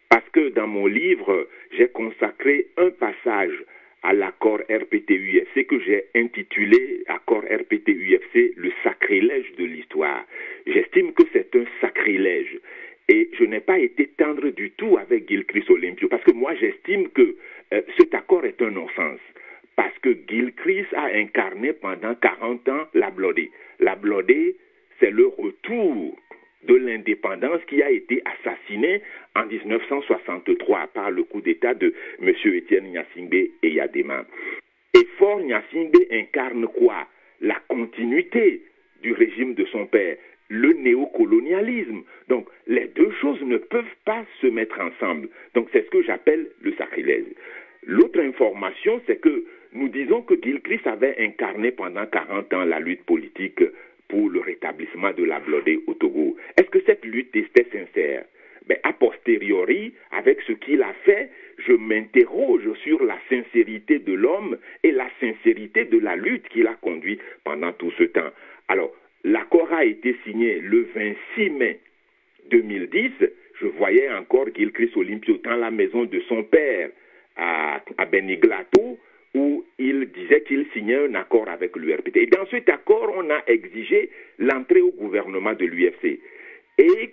parce que dans mon livre, j'ai consacré un passage à l'accord R P T U F C que j'ai intitulé accord R P T U F C, le sacrilège de l'histoire. J'estime que c'est un sacrilège. Et je n'ai pas été tendre du tout avec Gilchrist Olympio, parce que moi j'estime que euh, cet accord est un non-sens. Parce que Gilchrist a incarné pendant quarante ans la Blodé. La Blodé, c'est le retour de l'indépendance qui a été assassinée en dix-neuf cent soixante-trois par le coup d'État de M. Étienne Gnassingbé et Yadema. Et Faure Gnassingbé incarne quoi? La continuité du régime de son père, le néocolonialisme. Donc, les deux choses ne peuvent pas se mettre ensemble. Donc, c'est ce que j'appelle le sacrilège. L'autre information, c'est que nous disons que Gilchrist avait incarné pendant quarante ans la lutte politique pour le rétablissement de la Blodé au Togo. Est-ce que cette lutte était sincère? Ben, a posteriori, avec ce qu'il a fait, je m'interroge sur la sincérité de l'homme et la sincérité de la lutte qu'il a conduit pendant tout ce temps. Alors, l'accord a été signé le vingt-six mai deux mille dix. Je voyais encore Gilchrist Olympio dans la maison de son père à, à Beniglato, où il disait qu'il signait un accord avec l'U R P T. Et dans cet accord, on a exigé l'entrée au gouvernement de l'U F C. Et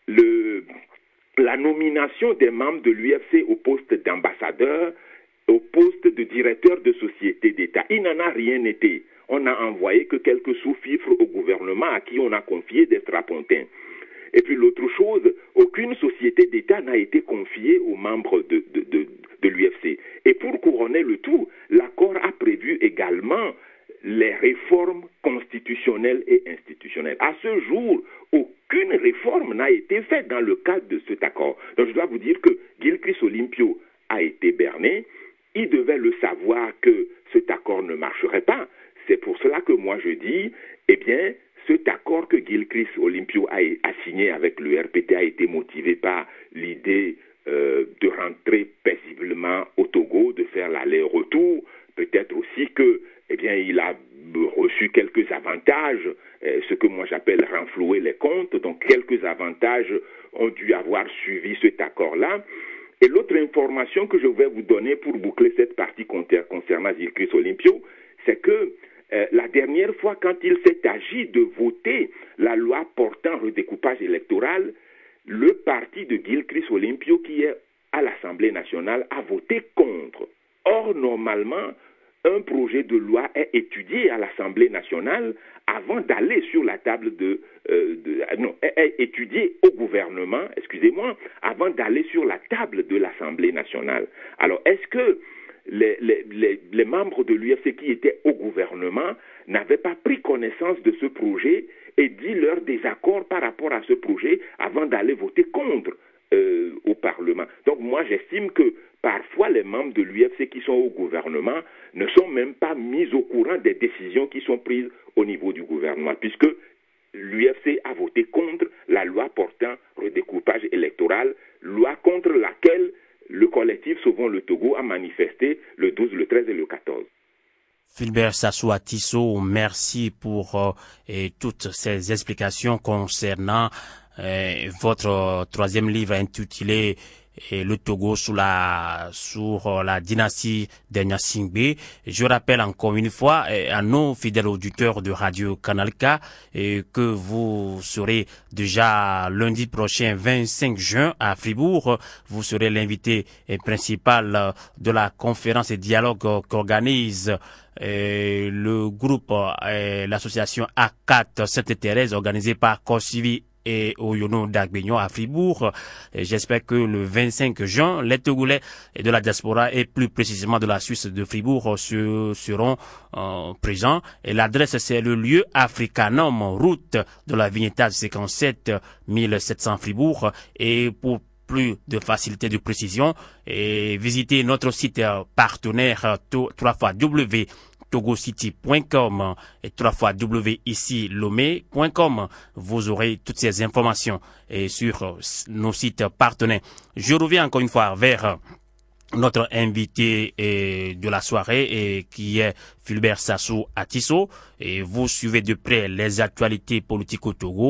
le, la nomination des membres de l'U F C au poste d'ambassadeur, au poste de directeur de société d'État. Il n'en a rien été. On n'a envoyé que quelques sous-fifres au gouvernement à qui on a confié des strapontins. Et puis l'autre chose, aucune société d'État n'a été confiée aux membres de, de, de, de l'U F C. Et pour couronner le tout, l'accord a prévu également les réformes constitutionnelles et institutionnelles. À ce jour, aucune réforme n'a été faite dans le cadre de cet accord. Donc je dois vous dire que Gilchrist Olympio a été berné. Il devait le savoir que cet accord ne marcherait pas. C'est pour cela que moi je dis, eh bien, cet accord que Gilchrist Olympio a, a signé avec le R P T a été motivé par l'idée euh, de rentrer paisiblement au Togo, de faire l'aller-retour. Peut-être aussi que, eh bien, il a reçu quelques avantages, euh, ce que moi j'appelle renflouer les comptes. Donc, quelques avantages ont dû avoir suivi cet accord-là. Et l'autre information que je vais vous donner pour boucler cette partie concernant Gilchrist Olympio, c'est que Euh, la dernière fois, quand il s'est agi de voter la loi portant redécoupage électoral, le parti de Gilchrist Olympio, qui est à l'Assemblée nationale, a voté contre. Or, normalement, un projet de loi est étudié à l'Assemblée nationale avant d'aller sur la table de... Euh, de non, est, est étudié au gouvernement, excusez-moi, avant d'aller sur la table de l'Assemblée nationale. Alors, est-ce que Les, les, les, les membres de l'U F C qui étaient au gouvernement n'avaient pas pris connaissance de ce projet et dit leur désaccord par rapport à ce projet avant d'aller voter contre euh, au Parlement. Donc moi j'estime que parfois les membres de l'U F C qui sont au gouvernement ne sont même pas mis au courant des décisions qui sont prises au niveau du gouvernement, puisque l'U F C a voté contre la loi portant redécoupage électoral, loi contre laquelle le collectif Sauvons le Togo a manifesté le douze, le treize et le quatorze. Fulbert Sassou Atisso, merci pour euh, et toutes ces explications concernant euh, votre troisième livre intitulé et le Togo sous la sur la dynastie de Gnassingbé. Je rappelle encore une fois eh, à nos fidèles auditeurs de Radio Canal K eh, que vous serez déjà lundi prochain vingt-cinq juin à Fribourg. Vous serez l'invité eh, principal de la conférence et dialogue qu'organise eh, le groupe, eh, l'association A quatre Sainte-Thérèse organisée par Corsivi et au Yono d'Agbignon à Fribourg. Et j'espère que le vingt-cinq juin, les Togolais de la diaspora et plus précisément de la Suisse de Fribourg se, seront euh, présents. Et l'adresse, c'est le lieu Africanum, route de la Vignettage cinquante-sept mille sept cents Fribourg. Et pour plus de facilité de précision, et visitez notre site partenaire trois fois w togocity point com et trois fois w ici lomé point com. Vous aurez toutes ces informations et sur nos sites partenaires. Je reviens encore une fois vers notre invité et de la soirée et qui est Fulbert Sassou Atisso, et vous suivez de près les actualités politiques au Togo.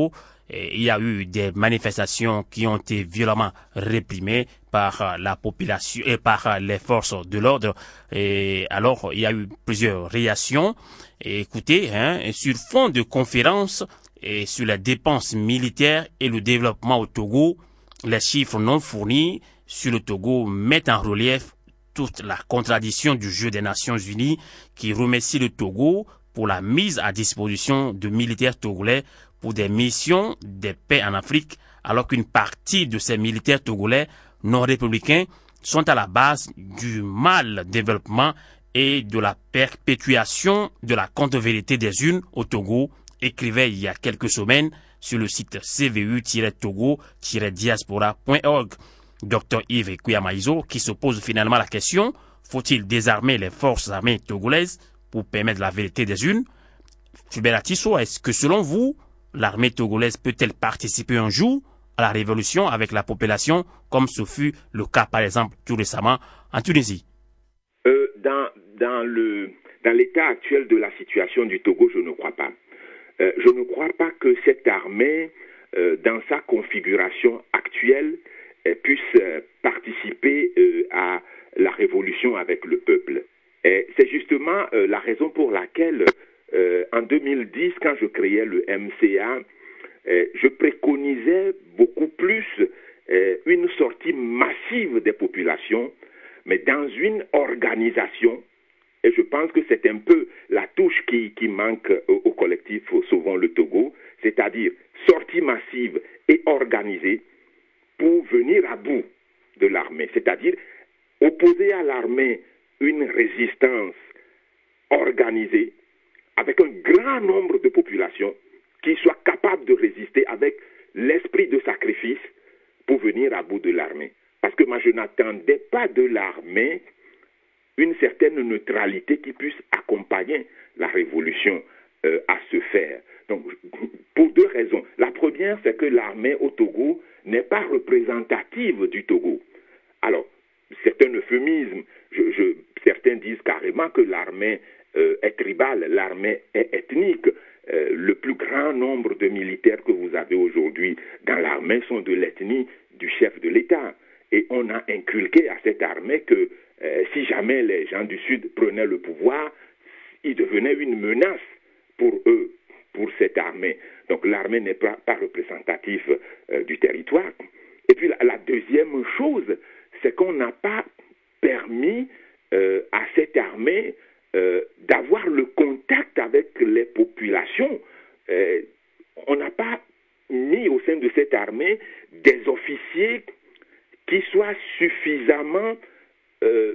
il y a eu des manifestations qui ont été violemment réprimées par la population et par les forces de l'ordre. Et alors, il y a eu plusieurs réactions. Et écoutez, hein, sur fond de conférence et sur les dépenses militaires et le développement au Togo, les chiffres non fournis sur le Togo mettent en relief toute la contradiction du jeu des Nations Unies qui remercie le Togo pour la mise à disposition de militaires togolais pour des missions de paix en Afrique, alors qu'une partie de ces militaires togolais non républicains sont à la base du mal développement et de la perpétuation de la contre-vérité des unes au Togo, écrivait il y a quelques semaines sur le site c v u tiret togo tiret diaspora point org. Docteur Yves Kuyamaizo, qui se pose finalement la question, faut-il désarmer les forces armées togolaises pour permettre la vérité des unes? Fulbert Tissot, est-ce que selon vous, l'armée togolaise peut-elle participer un jour à la révolution avec la population, comme ce fut le cas par exemple tout récemment en Tunisie? euh, dans, dans, le, dans l'état actuel de la situation du Togo, je ne crois pas. Euh, je ne crois pas que cette armée, euh, dans sa configuration actuelle, euh, puisse euh, participer euh, à la révolution avec le peuple. Et c'est justement euh, la raison pour laquelle, euh, en deux mille dix, quand je créais le M C A, euh, je préconisais beaucoup plus euh, une sortie massive des populations, mais dans une organisation. Et je pense que c'est un peu la touche qui, qui manque au, au collectif Sauvons le Togo, c'est-à-dire sortie massive et organisée pour venir à bout de l'armée, c'est-à-dire opposer à l'armée une résistance organisée avec un grand nombre de populations qui soient capables de résister avec l'esprit de sacrifice pour venir à bout de l'armée. Parce que moi, je n'attendais pas de l'armée une certaine neutralité qui puisse accompagner la révolution euh, à se faire. Donc, pour deux raisons. La première, c'est que l'armée au Togo n'est pas représentative du Togo. Alors, c'est un euphémisme. Je, je, certains disent carrément que l'armée euh, est tribale, l'armée est ethnique. Euh, le plus grand nombre de militaires que vous avez aujourd'hui dans l'armée sont de l'ethnie du chef de l'État. Et on a inculqué à cette armée que euh, si jamais les gens du Sud prenaient le pouvoir, ils devenaient une menace pour eux, pour cette armée. Donc l'armée n'est pas, pas représentative euh, du territoire. Et puis la, la deuxième chose, c'est qu'on n'a pas permis euh, à cette armée euh, d'avoir le contact avec les populations. Euh, on n'a pas mis au sein de cette armée des officiers qui soient suffisamment euh,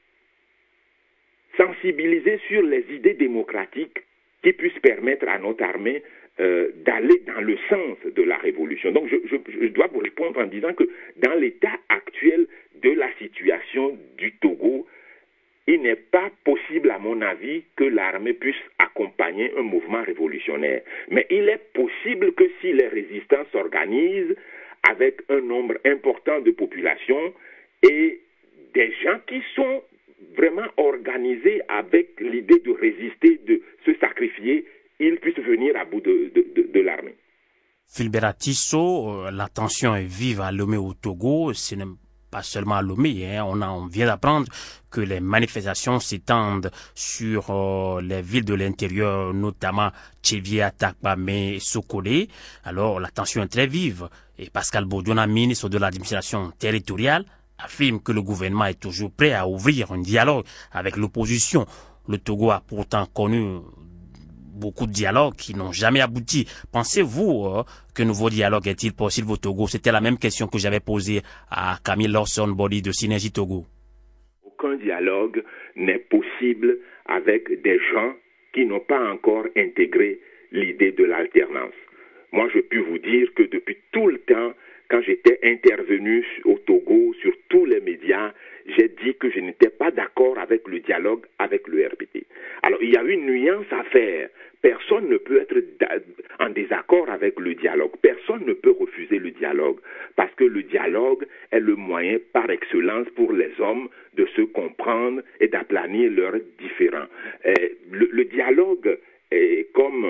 sensibilisés sur les idées démocratiques qui puissent permettre à notre armée euh, d'aller dans le sens de la révolution. Donc je, je, je dois vous répondre en disant que dans l'état actuel de la situation du Togo, il n'est pas possible, à mon avis, que l'armée puisse accompagner un mouvement révolutionnaire. Mais il est possible que si les résistants s'organisent avec un nombre important de populations et des gens qui sont vraiment organisés avec l'idée de résister, de se sacrifier, ils puissent venir à bout de, de, de, de l'armée. Fulbert Tissot, la tension est vive à Lomé au Togo. Ce n'est pas seulement à Lomé. Hein. On, a, on vient d'apprendre que les manifestations s'étendent sur euh, les villes de l'intérieur, notamment Tchévia, Takpamé, Sokolé. Alors la tension est très vive. Et Pascal Bodiona, ministre de l'administration territoriale, affirme que le gouvernement est toujours prêt à ouvrir un dialogue avec l'opposition. Le Togo a pourtant connu beaucoup de dialogues qui n'ont jamais abouti. Pensez-vous euh, que nouveau dialogue est-il possible au Togo? C'était la même question que j'avais posée à Camille Lawson Body de Synergie Togo. Aucun dialogue n'est possible avec des gens qui n'ont pas encore intégré l'idée de l'alternance. Moi, je puis vous dire que depuis tout le temps, quand j'étais intervenu au Togo sur tous les médias, j'ai dit que je n'étais pas d'accord avec le dialogue avec le R P T. Alors, il y a une nuance à faire. Personne ne peut être en désaccord avec le dialogue. Personne ne peut refuser le dialogue parce que le dialogue est le moyen par excellence pour les hommes de se comprendre et d'aplanir leurs différends. Le, le dialogue est comme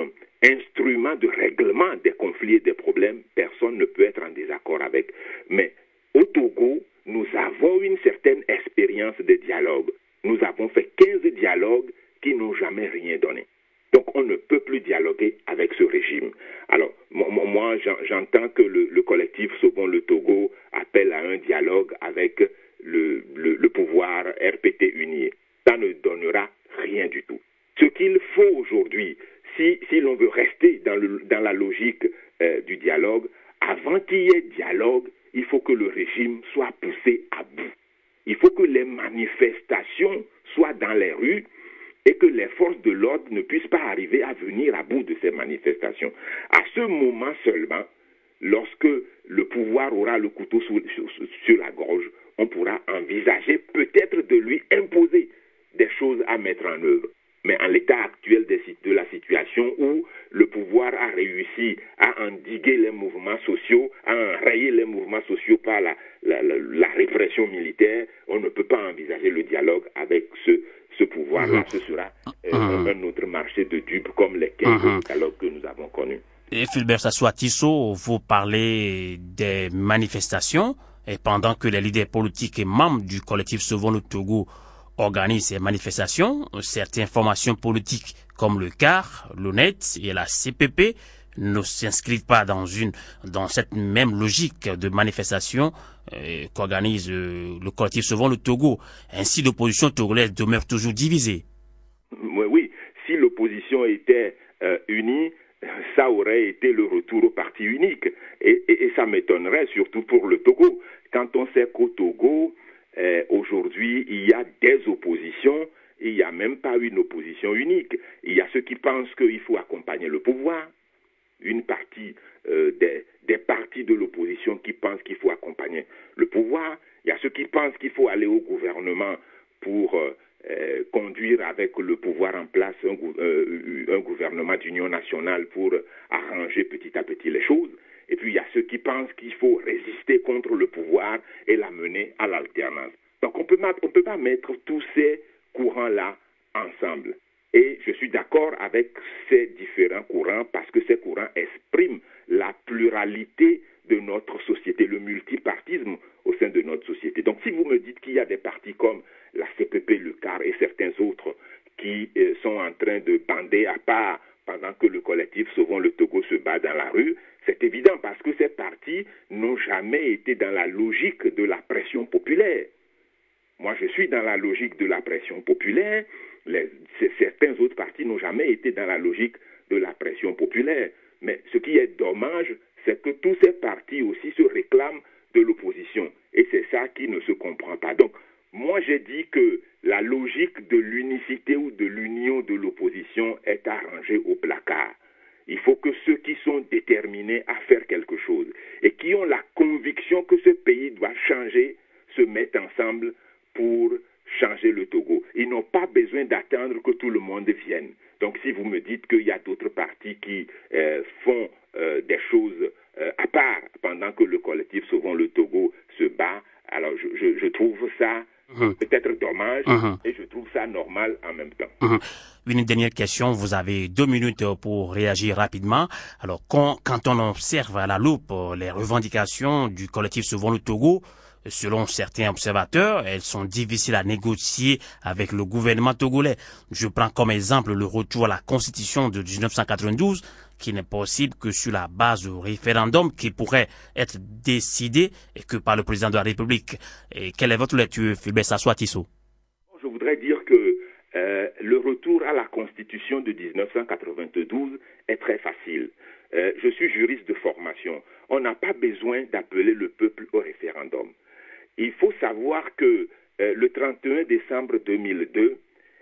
instrument de règlement des conflits et des problèmes, personne ne peut être en désaccord avec. Mais au Togo, nous avons une certaine expérience de dialogue. Nous avons fait quinze dialogues qui n'ont jamais rien donné. Donc on ne peut plus dialoguer avec ce régime. Alors moi j'entends que le, le collectif Sauvons le Togo appelle à un dialogue avec le, le, le pouvoir R P T uni. Ça ne donnera rien du tout. Ce qu'il faut aujourd'hui, si, si l'on veut rester dans, le, dans la logique euh, du dialogue, avant qu'il y ait dialogue, il faut que le régime soit poussé à bout. Il faut que les manifestations soient dans les rues et que les forces de l'ordre ne puissent pas arriver à venir à bout de ces manifestations. À ce moment seulement, lorsque le pouvoir aura le couteau sur, sur, sur la gorge, on pourra envisager peut-être de lui imposer des choses à mettre en œuvre. Mais en l'état actuel de, de la situation où le pouvoir a réussi à endiguer les mouvements sociaux, à enrayer les mouvements sociaux par la, la, la, la répression militaire, on ne peut pas envisager le dialogue avec ce, ce pouvoir-là. Mmh. Ce sera euh, mmh. un autre marché de dupes comme les quinze mmh. dialogues que nous avons connus. Et Fulbert Sassoua Tissot, vous parlez des manifestations, et pendant que les leaders politiques et membres du collectif Sauvons le Togo organisent ces manifestations, certaines formations politiques comme le C A R, l'O N E T et la C P P ne s'inscrivent pas dans une dans cette même logique de manifestation euh, qu'organise euh, le collectif Sauvons le Togo. Ainsi, l'opposition togolaise demeure toujours divisée. Oui, oui. Si l'opposition était euh, unie, ça aurait été le retour au parti unique. Et, et, et ça m'étonnerait, surtout pour le Togo. Quand on sait qu'au Togo, Euh, aujourd'hui, il y a des oppositions, il n'y a même pas une opposition unique. Il y a ceux qui pensent qu'il faut accompagner le pouvoir, une partie euh, des, des partis de l'opposition qui pensent qu'il faut accompagner le pouvoir. Il y a ceux qui pensent qu'il faut aller au gouvernement pour euh, euh, conduire avec le pouvoir en place un, euh, un gouvernement d'union nationale pour arranger petit à petit les choses. Et puis il y a ceux qui pensent qu'il faut résister contre le pouvoir et l'amener à l'alternance. Donc on peut on peut pas mettre tous ces courants-là ensemble. Et je suis d'accord avec ces différents courants parce que ces courants expriment la pluralité de notre société, le multipartisme au sein de notre société. Donc si vous me dites qu'il y a des partis comme la C P P, le C A R et certains autres qui euh, sont en train de bander à part pendant que le collectif Sauvons le Togo se bat dans la rue, c'est évident parce que ces partis n'ont jamais été dans la logique de la pression populaire. Moi, je suis dans la logique de la pression populaire. Les, certains autres partis n'ont jamais été dans la logique de la pression populaire. Mais ce qui est dommage, c'est que tous ces partis aussi se réclament de l'opposition. Et c'est ça qui ne se comprend pas. Donc, moi, j'ai dit que la logique de l'unicité ou de l'union de l'opposition est arrangée au placard. Il faut que ceux qui sont déterminés à faire quelque chose et qui ont la conviction que ce pays doit changer se mettent ensemble pour changer le Togo. Ils n'ont pas besoin d'attendre que tout le monde vienne. Donc si vous me dites qu'il y a d'autres partis qui euh, font euh, des choses euh, à part pendant que le collectif Sauvons le Togo se bat, alors je, je, je trouve ça Mmh. peut-être dommage mmh. et je trouve ça normal en même temps. Mmh. Une dernière question, vous avez deux minutes pour réagir rapidement. Alors quand, quand on observe à la loupe les revendications du collectif Sauvons le Togo, selon certains observateurs, elles sont difficiles à négocier avec le gouvernement togolais. Je prends comme exemple le retour à la constitution de dix-neuf cent quatre-vingt-douze, qui n'est possible que sur la base du référendum qui pourrait être décidé et que par le président de la République. Et quelle est votre lecture, Fulbert Sassoua Tissot? Je voudrais dire que euh, le retour à la constitution de dix-neuf cent quatre-vingt-douze est très facile. Euh, je suis juriste de formation. On n'a pas besoin d'appeler le peuple au référendum. Il faut savoir que euh, le trente et un décembre deux mille deux,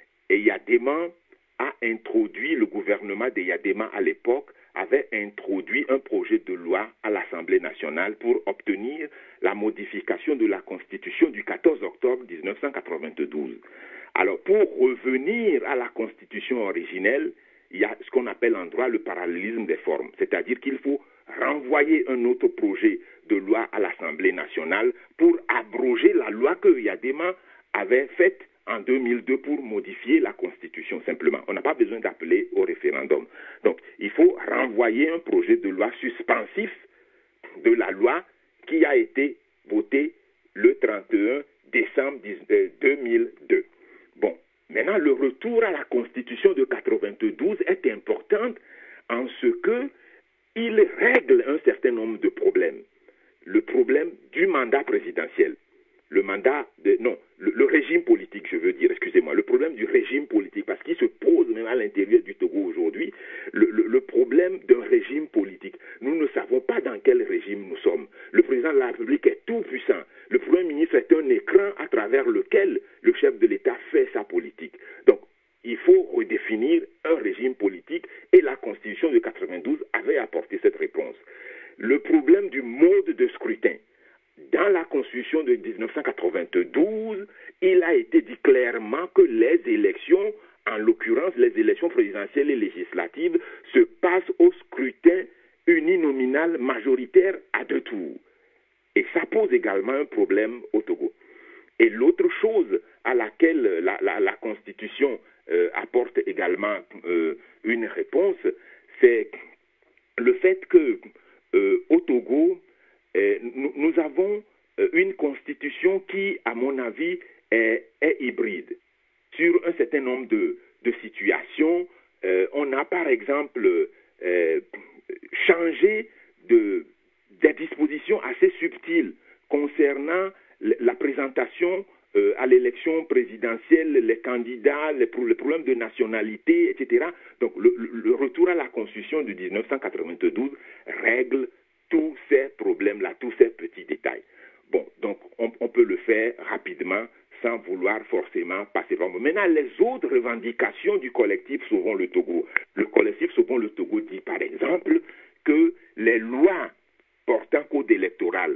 Eyadema a introduit, le gouvernement d'Eyadema à l'époque avait introduit un projet de loi à l'Assemblée nationale pour obtenir la modification de la Constitution du quatorze octobre dix-neuf cent quatre-vingt-douze. Alors, pour revenir à la Constitution originelle, il y a ce qu'on appelle en droit le parallélisme des formes, c'est-à-dire qu'il faut renvoyer un autre projet de loi à l'Assemblée nationale pour abroger la loi que Eyadema avait faite en deux mille deux pour modifier la Constitution simplement. On n'a pas besoin d'appeler au référendum. Donc, il faut renvoyer un projet de loi suspensif de la loi qui a été votée le trente et un décembre deux mille deux. Bon, maintenant, le retour à la Constitution de quatre-vingt-douze est important en ce que il règle un certain nombre de problèmes. Le problème du mandat présidentiel, le mandat de, non, le, le régime politique, je veux dire, excusez-moi, le problème du régime politique, parce qu'il se pose même à l'intérieur du Togo aujourd'hui, le, le, le problème d'un régime politique. Nous ne savons pas dans quel régime nous sommes. Le président de la République est tout puissant. Le Premier ministre est un écran à travers lequel le chef de l'État fait sa politique. Donc, il faut redéfinir un régime politique et la Constitution de quatre-vingt-douze avait apporté cette réponse. Le problème du mode de scrutin. Dans la Constitution de mille neuf cent quatre-vingt-douze, il a été dit clairement que les élections, en l'occurrence les élections présidentielles et législatives, se passent au scrutin uninominal majoritaire à deux tours. Et ça pose également un problème au Togo. Et l'autre chose à laquelle la, la, la Constitution euh, apporte également euh, une réponse, c'est le fait que euh, au Togo, euh, nous, nous avons euh, une Constitution qui, à mon avis, est, est hybride. Sur un certain nombre de, de situations, euh, on a par exemple euh, changé de, des dispositions assez subtiles concernant la présentation euh, à l'élection présidentielle, les candidats, les, les problèmes de nationalité, et cetera. Donc le, le retour à la Constitution de mille neuf cent quatre-vingt-douze règle tous ces problèmes-là, tous ces petits détails. Bon, donc on, on peut le faire rapidement sans vouloir forcément passer par moi. Maintenant, les autres revendications du collectif Sauvons le Togo. Le collectif Sauvons le Togo dit par exemple que les lois portant code électoral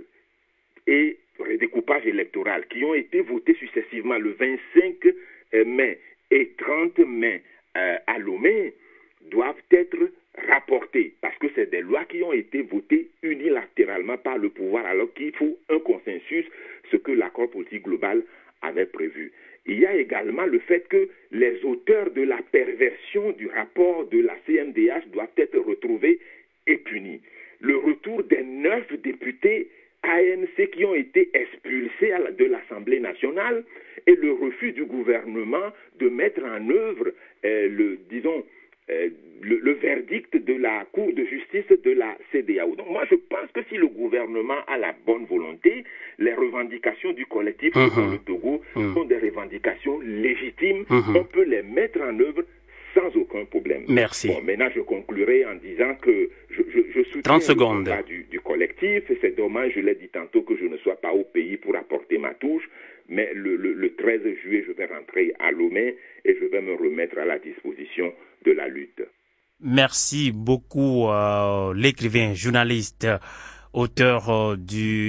et redécoupage électoral qui ont été votés successivement le vingt-cinq mai et trente mai euh, à Lomé doivent être rapportés parce que c'est des lois qui ont été votées unilatéralement par le pouvoir alors qu'il faut un consensus, ce que l'accord politique global avait prévu. Il y a également le fait que les auteurs de la perversion du rapport de la C M D H doivent être retrouvés et punis. Le retour des neuf députés A N C qui ont été expulsés à la, de l'Assemblée nationale et le refus du gouvernement de mettre en œuvre euh, le, disons, euh, le, le verdict de la Cour de justice de la C D A O. Donc moi je pense que si le gouvernement a la bonne volonté, les revendications du collectif mmh. dans le Togo mmh. sont des revendications légitimes, mmh. on peut les mettre en œuvre sans aucun problème. Merci. Bon, maintenant, je conclurai en disant que je, je, je soutiens le combat du, du collectif et c'est dommage, je l'ai dit tantôt, que je ne sois pas au pays pour apporter ma touche, mais le, le, le treize juillet, je vais rentrer à Lomé et je vais me remettre à la disposition de la lutte. Merci beaucoup, euh, l'écrivain, journaliste, auteur euh,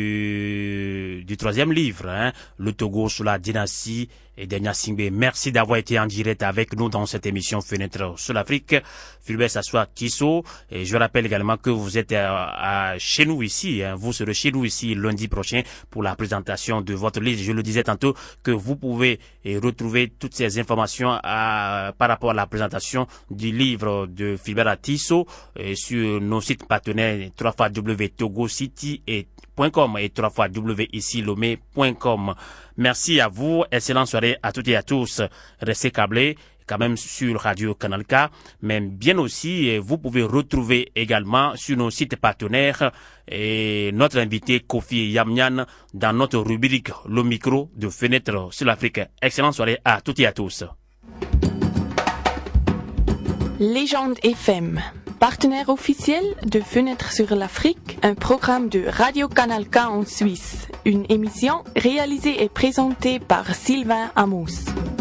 du, du troisième livre, hein, Le Togo sous la dynastie et des Gnassingbé. Merci d'avoir été en direct avec nous dans cette émission Fenêtre sur l'Afrique. Fulbert Sassoua Kisso. Et je rappelle également que vous êtes à, à, chez nous ici. Hein. Vous serez chez nous ici lundi prochain pour la présentation de votre livre. Je le disais tantôt que vous pouvez et retrouver toutes ces informations à, par rapport à la présentation du livre de Fulbert Kisso sur nos sites partenaires w w w point togo city et .com et w w w point ici lomé point com. Merci à vous, excellente soirée à toutes et à tous. Restez câblés quand même sur Radio Canal K, mais bien aussi, vous pouvez retrouver également sur nos sites partenaires et notre invité Kofi Yamnian dans notre rubrique Le Micro de Fenêtre sur l'Afrique. Excellente soirée à toutes et à tous. Légende F M, partenaire officiel de Fenêtre sur l'Afrique, un programme de Radio Canal K en Suisse, une émission réalisée et présentée par Sylvain Amos.